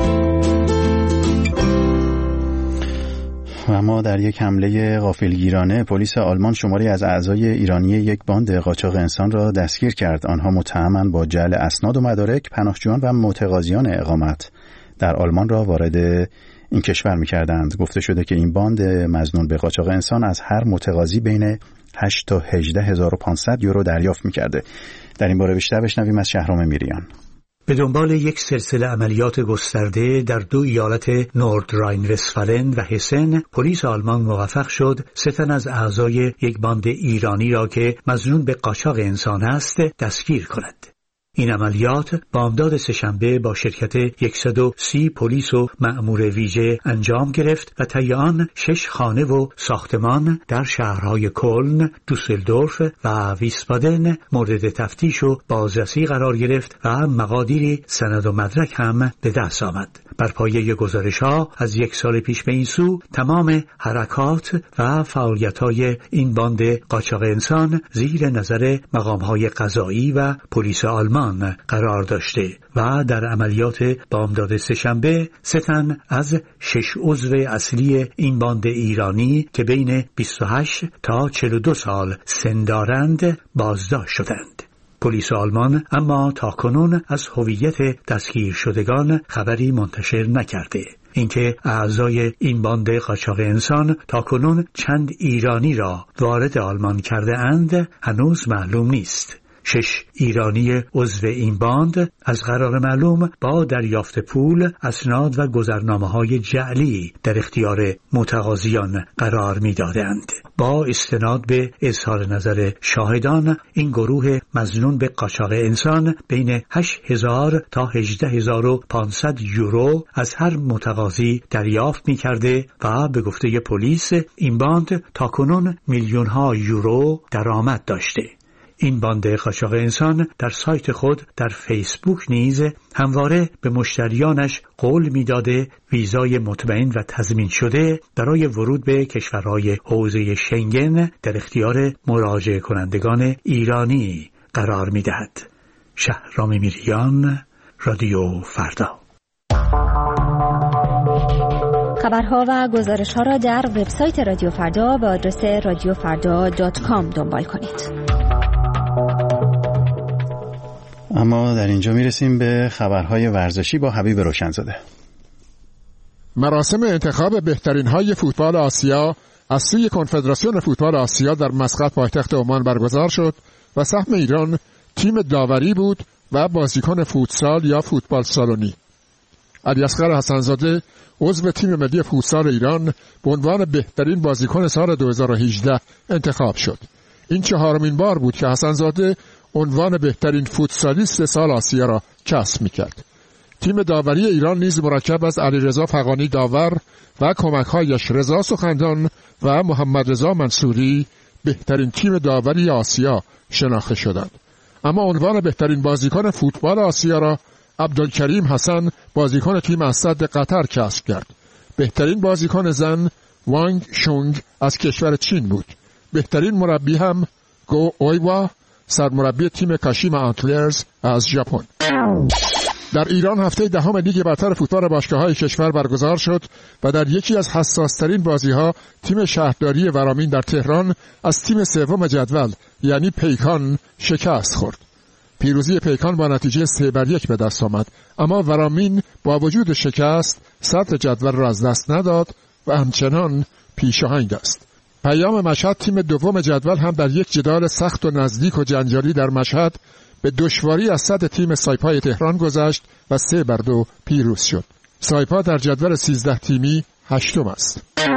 و اما در یک حمله غافلگیرانه پلیس آلمان شماری از اعضای ایرانی یک باند قاچاق انسان را دستگیر کرد. آنها متهمند با جعل اسناد و مدارک پناهجویان و متقاضیان اقامت در آلمان را وارد این کشور می‌کردند. گفته شده که این باند مظنون به قاچاق انسان از هر متقاضی بین هشت تا هجده هزار و پانصد یورو دریافت می‌کرده. در این باره بیشتر بشنویم از شهرام میریان. به دنبال یک سلسله عملیات گسترده در دو ایالت نوردراین وستفالن و هسن، پلیس آلمان موفق شد سه تن از اعضای یک باند ایرانی را که مظنون به قاچاق انسان است دستگیر کند. این عملیات بامداد سه‌شنبه با شرکت صد و سی پلیس و مأمور ویژه انجام گرفت و طی آن شش خانه و ساختمان در شهرهای کلن، دوسلدورف و ویسبادن مورد تفتیش و بازرسی قرار گرفت و مقادیری سند و مدرک هم به دست آمد. بر پایه گزارش‌ها از یک سال پیش به این سو تمام حرکات و فعالیت‌های این باند قاچاق انسان زیر نظر مقام‌های قضایی و پلیس آلمان قرار داشته و در عملیات بامداد سه‌شنبه سه تن از شش عضو اصلی این باند ایرانی که بین بیست و هشت تا چهل و دو سال سن دارند بازداشت شدند. پلیس آلمان اما تاکنون از هویت دستگیر شدگان خبری منتشر نکرده. اینکه اعضای این باند قاچاق انسان تاکنون چند ایرانی را وارد آلمان کرده اند هنوز معلوم نیست. شش ایرانی عضو این باند از قرار معلوم با دریافت پول، اسناد و گذرنامه‌های جعلی در اختیار متقاضیان قرار می‌دادند. با استناد به اظهار نظر شاهدان این گروه مظنون به قاچاق انسان بین هشت هزار تا هجده هزار و پانصد یورو از هر متقاضی دریافت می‌کرده و به گفته پلیس این باند تاکنون میلیون‌ها یورو درآمد داشته. این باند قاچاق انسان در سایت خود در فیسبوک نیز همواره به مشتریانش قول می‌داده ویزای مطمئن و تضمین شده برای ورود به کشورهای حوزه شنگن در اختیار مراجعه کنندگان ایرانی قرار می‌دهد. شهرام میریان، رادیو فردا. خبرها و گزارش‌ها را در وبسایت رادیو فردا با آدرس رادیو فردا دات کام دنبال کنید. اما در اینجا میرسیم به خبرهای ورزشی با حبیب روشنزاده. مراسم انتخاب بهترین های فوتبال آسیا از سوی کنفدراسیون فوتبال آسیا در مسقط پایتخت عمان برگزار شد و سهم ایران تیم داوری بود و بازیکن فوتسال یا فوتبال سالونی. علیاصغر حسن‌زاده عضو تیم ملی فوتسال ایران به عنوان بهترین بازیکن سال دو هزار و هجده انتخاب شد. این چهارمین بار بود که حسن‌زاده عنوان بهترین فوتسالیست سال آسیا را کسب می‌کرد. تیم داوری ایران نیز مرکب از علیرضا فغانی داور و کمک‌هایش رضا سخندان و محمد رضا منصوری بهترین تیم داوری آسیا شناخته شدند. اما عنوان بهترین بازیکن فوتبال آسیا را عبدالکریم حسن بازیکن تیم اسد قطر کسب کرد. بهترین بازیکن زن وانگ شونگ از کشور چین بود. بهترین مربی هم گو اویوا سرمربی تیم کاشیما آنتلرز از ژاپن. در ایران هفته دهم لیگ برتر فوتبال باشگاه‌های کشور برگزار شد و در یکی از حساس‌ترین بازی‌ها تیم شهرداری ورامین در تهران از تیم سوم جدول یعنی پیکان شکست خورد. پیروزی پیکان با نتیجه سه بر یک به دست آمد، اما ورامین با وجود شکست صدر جدول را از دست نداد و همچنان پیشاهنگ است. پیام مشهد تیم دوم جدول هم در یک جدال سخت و نزدیک و جنجالی در مشهد به دشواری از صد تیم سایپای تهران گذشت و سه بر دو پیروز شد. سایپا در جدول سیزده تیمی هشتم است.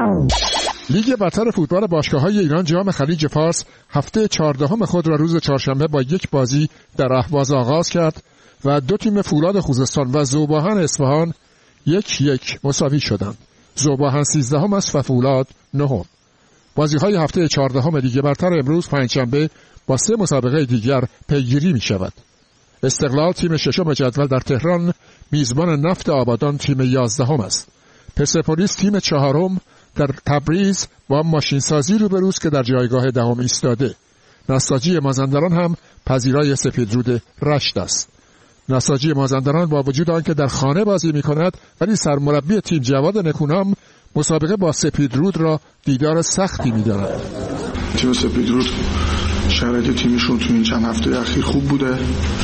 لیگ برتر فوتبال باشگاه‌های ایران جام خلیج فارس هفته چهاردهم خود را روز چهارشنبه با یک بازی در اهواز آغاز کرد و دو تیم فولاد خوزستان و ذوباهن اصفهان یک یک مساوی شدند. ذوباهن سیزدهم است و فولاد نهم. بازی‌های هفته چهاردهم لیگ برتر امروز پنجشنبه با سه مسابقه دیگر پیگیری می شود. استقلال تیم ششم جدول در تهران میزبان نفت آبادان تیم یازدهم است. پرسپولیس تیم چهارم در تبریز با ماشینسازی روبروست که در جایگاه دهم ایستاده. نساجی مازندران هم پذیرای سپیدرود رشت است. نساجی مازندران با وجود آنکه در خانه بازی می کند ولی سرمربی تیم جواد نکونام مسابقه با سپیدرود را دیدار سختی می دارد. تیم سپیدرود شرایط تیمشون تو این چند هفته اخیر خوب بوده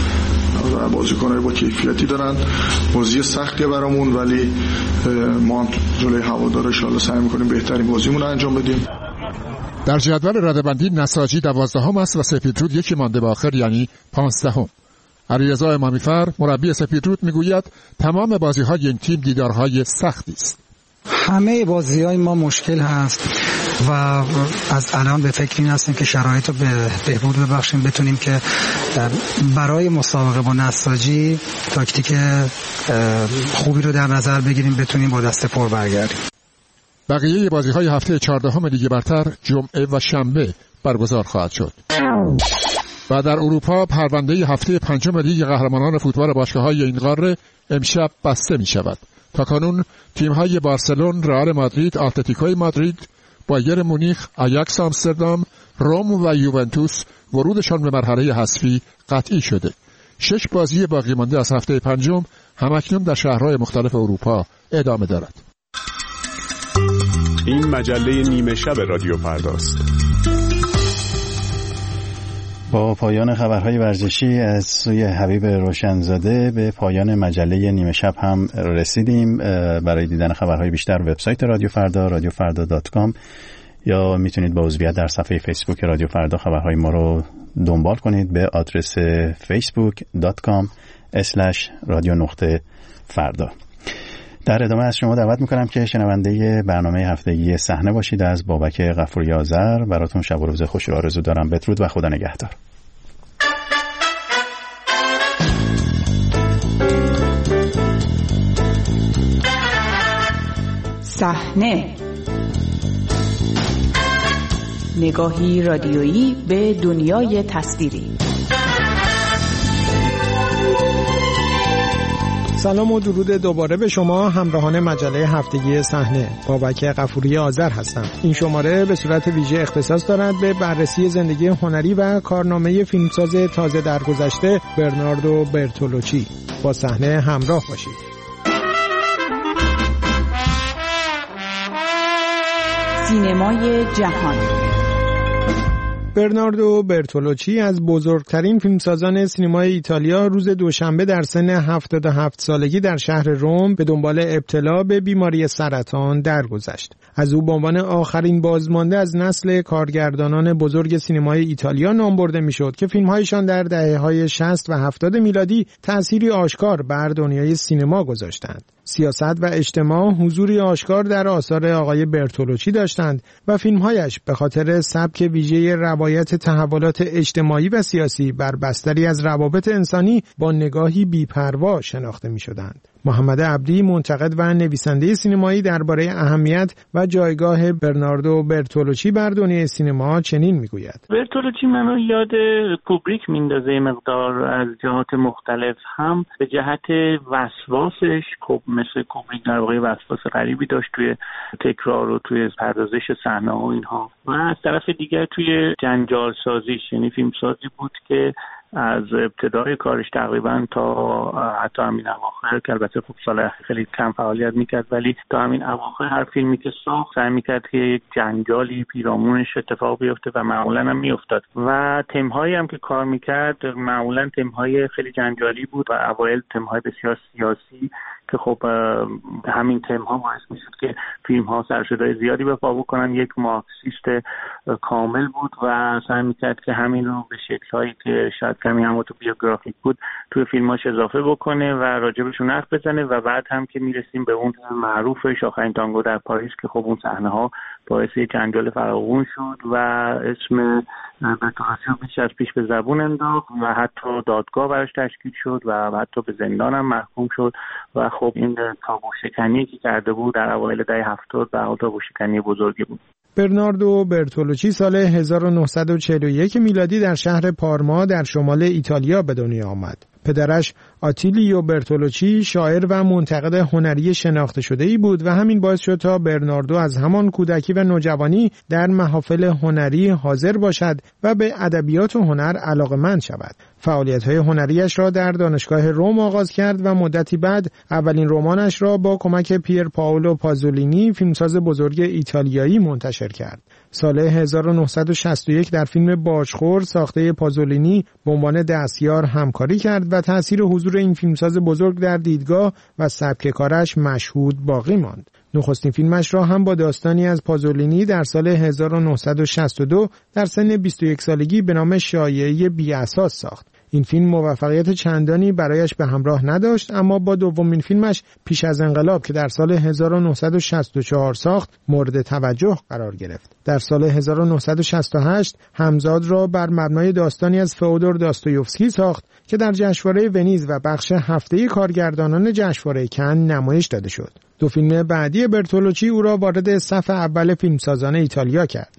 و بازیکن‌های با کیفیتی دارن. بازی سختیه برامون ولی ما جلوی هوادارا ان شاءالله سعی می‌کنیم بهترین بازیمون رو انجام بدیم. در جدول رده‌بندی نساجی دوازدهم است و سپیدرود یکی مانده به آخر یعنی پانزدهم. علیرضا امامی‌فر مربی سپیدرود میگوید تمام بازی‌های این تیم دیدارهای سختی است. همه بازی‌های ما مشکل هست و از الان به فکر این هستیم که شرایط رو به بهبود ببخشیم، بتونیم که برای مسابقه با نساجی تاکتیک خوبی رو در نظر بگیریم، بتونیم با دست پر برگردیم. بقیه بازی‌های هفته چهاردهم لیگ برتر جمعه و شنبه برگزار خواهد شد. و در اروپا پرونده هفته پنجم لیگ قهرمانان فوتبال باشگاه‌های این قاره امشب بسته می‌شود. تاکنون تیم‌های بارسلون، رئال مادرید، اتلتیکو مادرید، بایر مونیخ، آیاکس آمستردام، روم و یوونتوس ورودشان به مرحله حذفی قطعی شده. شش بازی باقی مانده از هفته پنجم همکنون در شهرهای مختلف اروپا ادامه دارد. این مجله نیمه شب رادیو فرداست. با پایان خبرهای ورزشی از سوی حبیب روشنزاده به پایان مجله نیمه شب هم رسیدیم. برای دیدن خبرهای بیشتر وبسایت رادیو فردا رادیو فردا دات کام یا میتونید با عضویت در صفحه فیسبوک رادیو فردا خبرهای ما رو دنبال کنید به آدرس فیسبوک دات کام اسلش رادیو نقطه فردا. در ادامه از شما دعوت میکنم که شنونده برنامه هفتگی صحنه باشید. از بابک غفوری آذر براتون شب و روز خوشی آرزو دارم. بدرود و خدا نگهدار. صحنه، نگاهی رادیویی به دنیای تصویری. سلام و درود دوباره به شما همراهان مجله هفتگی صحنه. بابک غفوری آذر هستم. این شماره به صورت ویژه اختصاص دارد به بررسی زندگی هنری و کارنامه فیلمساز تازه درگذشته برناردو برتولوچی. با صحنه همراه باشید. سینمای جهان. برناردو برتولوچی از بزرگترین فیلمسازان سینمای ایتالیا روز دوشنبه در سن هفتاد و هفت سالگی در شهر روم به دنبال ابتلا به بیماری سرطان درگذشت. از او به عنوان آخرین بازمانده از نسل کارگردانان بزرگ سینمای ایتالیا نام برده میشد که فیلم‌هایشان در دهه‌های شصت و هفتاد میلادی تأثیری آشکار بر دنیای سینما گذاشتند. سیاست و اجتماع حضوری آشکار در آثار آقای برتولوچی داشتند و فیلم‌هایش به خاطر سبک ویژه روایت تحولات اجتماعی و سیاسی بر بستری از روابط انسانی با نگاهی بی‌پروا شناخته می‌شدند. محمد عبدی، منتقد و نویسنده سینمایی، درباره اهمیت و جایگاه برناردو برتولوچی بر دنیای سینما چنین میگوید: برتولوچی منو یاد کوبریک میندازه مقدار از جهات مختلف، هم به جهت وسواسش، خب مثل کوبریک در واقع وسواس غریبی داشت توی تکرار و توی پردازش صحنه و اینها، و از طرف دیگر توی جنجال سازیش، یعنی فیلمسازی بود که از ابتدای کارش تقریبا تا حتی همین اواخر، که البته خب سال خیلی کم فعالیت میکرد، ولی تا همین اواخر هر فیلمی که ساخت سعی میکرد که یک جنجالی پیرامونش اتفاق بیفته و معمولا هم میافتاد، و تمهایی هم که کار میکرد معمولا تمهای خیلی جنجالی بود و اوایل تمهای بسیار سیاسی که خب همین تمها باعث میشد که فیلم ها سرشدای زیادی به پا بکنن. یک مارکسیست کامل بود و سعی میکرد که همین رو به شکل‌هایی که شاید کمی هم اتوبیوگرافیک بود توی فیلماش اضافه بکنه و راجبشون حرف بزنه. و بعد هم که میرسیم به اون معروفش آخرین تانگو در پاریس که خب اون صحنه ها باعث جنجال فراوون شد و اسم برتولوچی بیش از پیش به زبون انداخت و حتی دادگاه براش تشکیل شد و حتی به زندان هم محکوم شد. و خب این تابوشکنی که کرده بود در اوایل دهه هفتاد به حال تابوشکنی بزرگی بود. برناردو برتولوچی سال هزار و نهصد و چهل و یک میلادی در شهر پارما در شمال ایتالیا به دنیا آمد. پدرش آتیلیو برتولوچی شاعر و منتقد هنری شناخته شده‌ای بود و همین باعث شد تا برناردو از همان کودکی و نوجوانی در محافل هنری حاضر باشد و به ادبیات و هنر علاقه‌مند شود. فعالیت‌های هنریش را در دانشگاه روم آغاز کرد و مدتی بعد اولین رمانش را با کمک پیر پائولو پازولینی، فیلمساز بزرگ ایتالیایی، منتشر کرد. سال هزار و نهصد و شصت و یک در فیلم باجخور ساخته پازولینی به عنوان دستیار همکاری کرد و تأثیر حضور این فیلمساز بزرگ در دیدگاه و سبک کارش مشهود باقی ماند. نخستین فیلمش را هم با داستانی از پازولینی در سال هزار و نهصد و شصت و دو در سن بیست و یک سالگی به نام شایعه بی اساس ساخت. این فیلم موفقیت چندانی برایش به همراه نداشت، اما با دومین فیلمش پیش از انقلاب که در سال هزار و نهصد و شصت و چهار ساخت مورد توجه قرار گرفت. در سال هزار و نهصد و شصت و هشت همزاد را بر مبنای داستانی از فئودور داستویفسکی ساخت که در جشنواره ونیز و بخش هفته کارگردانان جشنواره کن نمایش داده شد. دو فیلم بعدی برتولوچی او را وارد صف اول فیلمسازان ایتالیا کرد.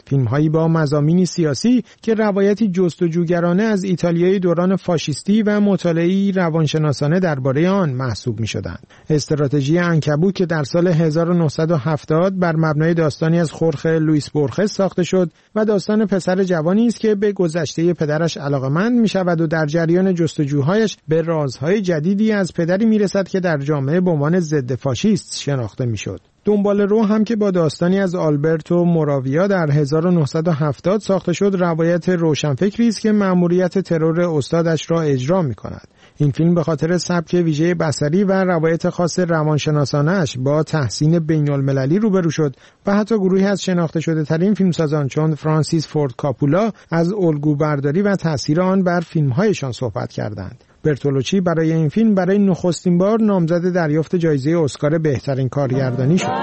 فیلم‌هایی با مضامینی سیاسی که روایتی جستجوگرانه از ایتالیای دوران فاشیستی و مطالعه‌ای روانشناسانه درباره آن محسوب می‌شدند. استراتژی عنکبوت که در سال هزار و نهصد و هفتاد بر مبنای داستانی از خورخه لوئیس بورخس ساخته شد و داستان پسر جوانی است که به گذشته پدرش علاقه‌مند می‌شود و در جریان جستجوهایش به رازهای جدیدی از پدری می‌رسد که در جامعه به عنوان ضد فاشیست شناخته می‌شد. دنبال رو هم که با داستانی از آلبرتو موراویا در هزار و نهصد و هفتاد ساخته شد، روایت روشنفکری است که مأموریت ترور استادش را اجرا می‌کند. این فیلم به خاطر سبک ویژه بصری و روایت خاص روانشناسانه‌اش با تحسین بین‌المللی روبرو شد و حتی گروهی از شناخته شده ترین فیلمسازان چون فرانسیس فورد کاپولا از الگوبرداری و تأثیر آن بر فیلم‌هایشان صحبت کردند. برتولوچی برای این فیلم برای نخستین بار نامزد دریافت جایزه اسکار بهترین کارگردانی شد.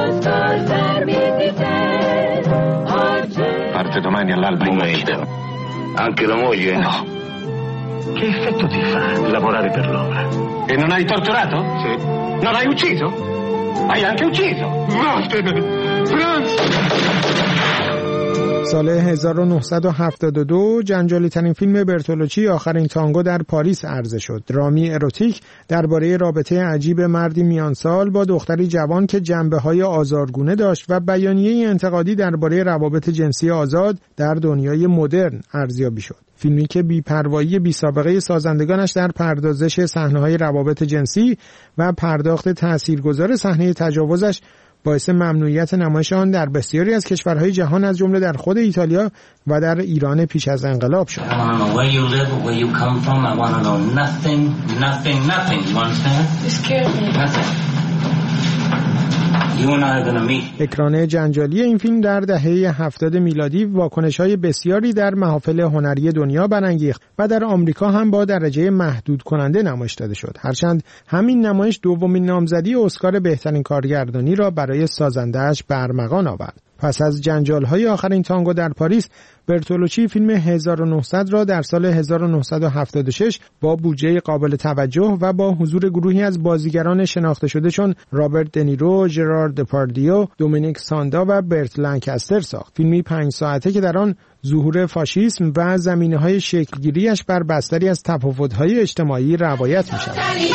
Parte domani all'alba in macchina. Anche la moglie? No. Che effetto ti fa lavorare per l'opera? E non hai torturato? Sì. Non hai ucciso? Hai anche ucciso? Vattene! Franz! سال هزار و نهصد و هفتاد و دو جنجالی ترین فیلم برتولوچی آخرین تانگو در پاریس عرضه شد. درامی اروتیک درباره رابطه عجیب مردی میانسال با دختری جوان که جنبه‌های آزارگونه داشت و بیانیه انتقادی درباره روابط جنسی آزاد در دنیای مدرن ارزیابی شد. فیلمی که بی‌پروایی بی‌سابقه سازندگانش در پردازش صحنه‌های روابط جنسی و پرداخت تاثیرگذار صحنه تجاوزش باعث ممنوعیت نمایش آن در بسیاری از کشورهای جهان از جمله در خود ایتالیا و در ایران پیش از انقلاب شد. اکران جنجالی این فیلم در دهه هفتاد میلادی واکنش‌های بسیاری در محافل هنری دنیا برانگیخت و در آمریکا هم با درجه محدود کننده نمایش داده شد. هرچند همین نمایش دومین نامزدی اسکار بهترین کارگردانی را برای سازنده‌اش به ارمغان آورد. پس از جنجال‌های آخرین تانگو در پاریس، برتولوچی فیلم هزار و نهصد را در سال هزار و نهصد و هفتاد و شش با بودجه قابل توجه و با حضور گروهی از بازیگران شناخته شده چون رابرت دنیرو، ژرار دپاردیو، دومینیک ساندا و برت لانکستر ساخت. فیلمی پنج ساعته که در آن ظهور فاشیسم و زمینه‌های شکلگیریش بر بستری از تفاوت‌های اجتماعی روایت می‌شود.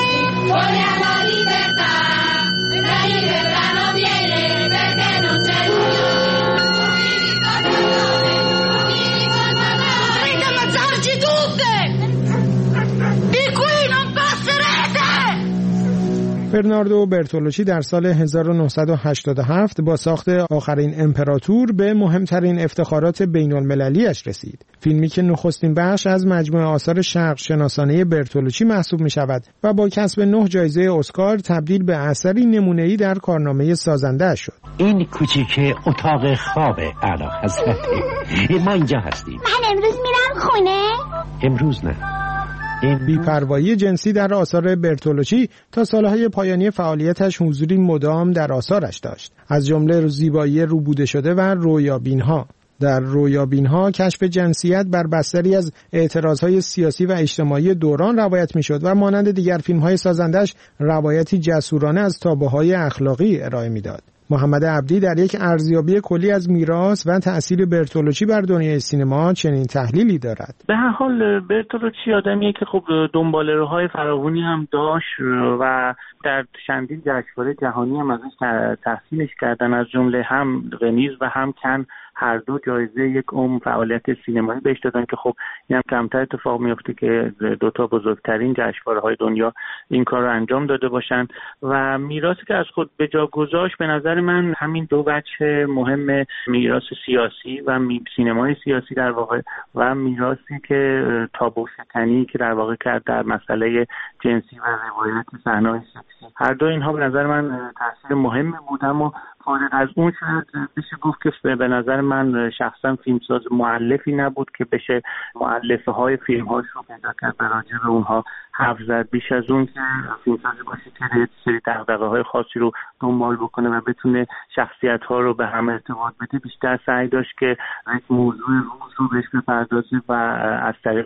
برناردو برتولوچی در سال هزار و نهصد و هشتاد و هفت با ساخت آخرین امپراتور به مهمترین افتخارات بین‌المللی‌اش رسید. فیلمی که نخستین بخش از مجموعه آثار شرق شناسانه برتولوچی محسوب می شود و با کسب نه جایزه اسکار تبدیل به اثری نمونه‌ای در کارنامه سازنده شد. این کوچیکه اتاق خواب اعلی حضرت. ما اینجا هستیم. من امروز میرم خونه؟ امروز نه. بی‌پروایی جنسی در آثار برتولوچی تا سالهای پایانی فعالیتش حضوری مدام در آثارش داشت، از جمله زیبایی روبوده شده و رویابین‌ها. در رویابین‌ها کشف جنسیت بر بستری از اعتراضهای سیاسی و اجتماعی دوران روایت می‌شد و مانند دیگر فیلم‌های سازندش روایتی جسورانه از تابوهای اخلاقی ارائه می‌داد. محمد عبدی در یک ارزیابی کلی از میراث و تأثیر برتولوچی بر دنیای سینما چنین تحلیلی دارد. به هر حال برتولوچی آدمیه که خب دنباله‌های فراوانی هم داشت و در چندین جشنواره جهانی هم ازش تحسینش کردن، از جمله هم ونیز و هم کن، هر دو جایزه یک عمر فعالیت سینمایی بهش دادن که خب این هم کمتر اتفاق میفته که دو تا بزرگترین جشنواره‌های دنیا این کار رو انجام داده باشن و میراثی که از خود به جا گذاشت به نظر من همین دو بچه مهم، میراث سیاسی و سینمای سیاسی در واقع و میراثی که تابو شکنی که در واقع کرد در مسئله جنسی و روایت صحنه‌های سکسی. هر دو اینها به نظر من تاثیر مهمی بود، اما فارغ از اون شاید بشه گفت که به نظر من شخصا فیلمساز مؤلفی نبود که بشه مؤلفه های فیلم هاش رو پیدا کرد و راجع به اونها حرف زد، بیش از اون که فیلمسازی باشه که یک سری دغدغه های خاصی رو دنبال بکنه و بتونه شخصیت ها رو به هم ارتباط بده. بیشتر سعی داشت که یک موضوع روز رو بهش بپردازه و از طریق اون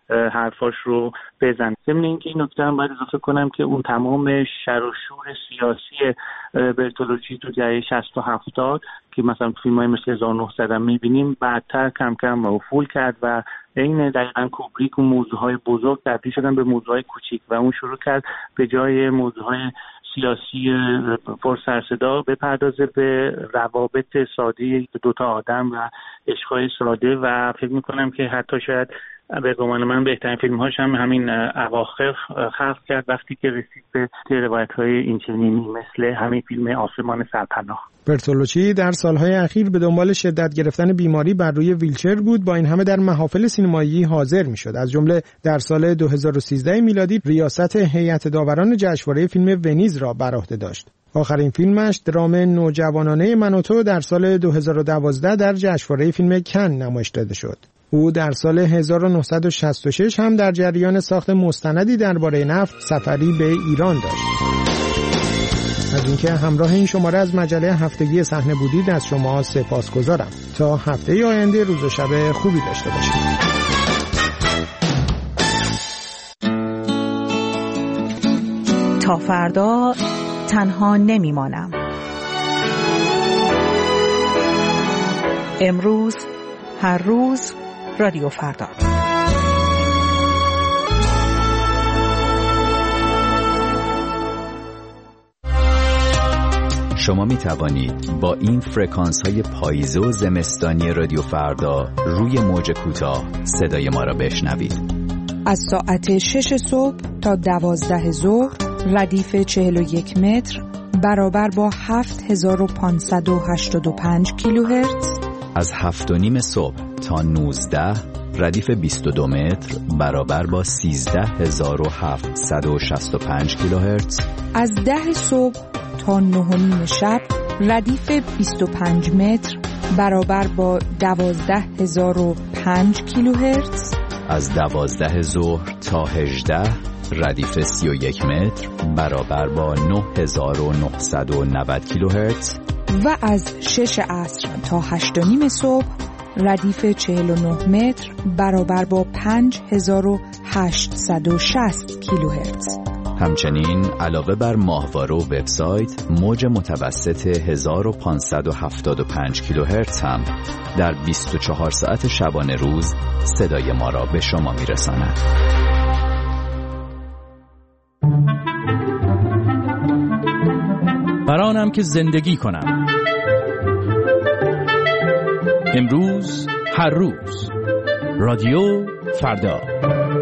حرفاش رو بزن. ضمن اینکه این نکته هم باید اضافه کنم که اون تمام شر و شور سیاسی برتولوچی تو دهه شصت و هفتاد که مثلا فیلم‌های مثل هزار و نهصد هم می‌بینیم بعدتر کم کم افول کرد و این دقیقاً کوبریک و موضوعهای بزرگ تبدیل شدن به موضوعهای کوچیک و اون شروع کرد به جای موضوعهای سیاسی پر سر صدا بپردازه به روابط ساده دو تا آدم و عشق‌های ساده و فکر می‌کنم که حتی شاید به گمان من بهترین فیلم‌هاش هم همین اواخر خلق کرد وقتی که رسید به روایت‌های اینچنینی مثل همین فیلم آسمان سرپناه. برتولوچی در سالهای اخیر به دنبال شدت گرفتن بیماری بر روی ویلچر بود، با این همه در محافل سینمایی حاضر می‌شد. از جمله در سال دو هزار و سیزده میلادی ریاست هیئت داوران جشنواره فیلم ونیز را بر عهده داشت. آخرین فیلمش درام نوجوانانه من و تو در سال دو هزار و دوازده در جشنواره فیلم کن نمایش داده شد. او در سال هزار و نهصد و شصت و شش هم در جریان ساخت مستندی درباره نفت سفری به ایران داشت. از اینکه همراه این شماره از مجله هفتگی صحنه بودید از شما سپاسگزارم. تا هفته آینده روز و شب خوبی داشته باشید. تا فردا تنها نمیمانم. امروز هر روز رادیو فردا. شما می توانید با این فرکانس های پاییزه و زمستانی رادیو فردا روی موج کوتاه صدای ما را بشنوید. از ساعت شش صبح تا دوازده ظهر ردیف چهل و یک متر برابر با هفت هزار و پانصد و هشتاد و پنج کیلوهرتز. از هفت و نیم صبح تا نوزده ردیف بیست و دو متر برابر با سیزده هزار و هفتصد و شصت و پنج کیلوهرتز. از ده صبح تا نه و نیم شب ردیف بیست و پنج متر برابر با دوازده هزار و پنج کیلوهرتز. از دوازده ظهر تا هجده ردیف سی و یک متر برابر با نه هزار و نهصد و نود کیلوهرتز. و از شش عصر تا هشت و نیم صبح ردیف چهل و نه متر برابر با پنج هزار و هشتصد و شصت کیلوهرتز. همچنین علاوه بر ماهواره و وبسایت، موج متوسط هزار و پانصد و هفتاد و پنج کیلوهرتز هم در بیست و چهار ساعت شبانه روز صدای ما را به شما میرساند. برانم که زندگی کنم. امروز هر روز رادیو فردا.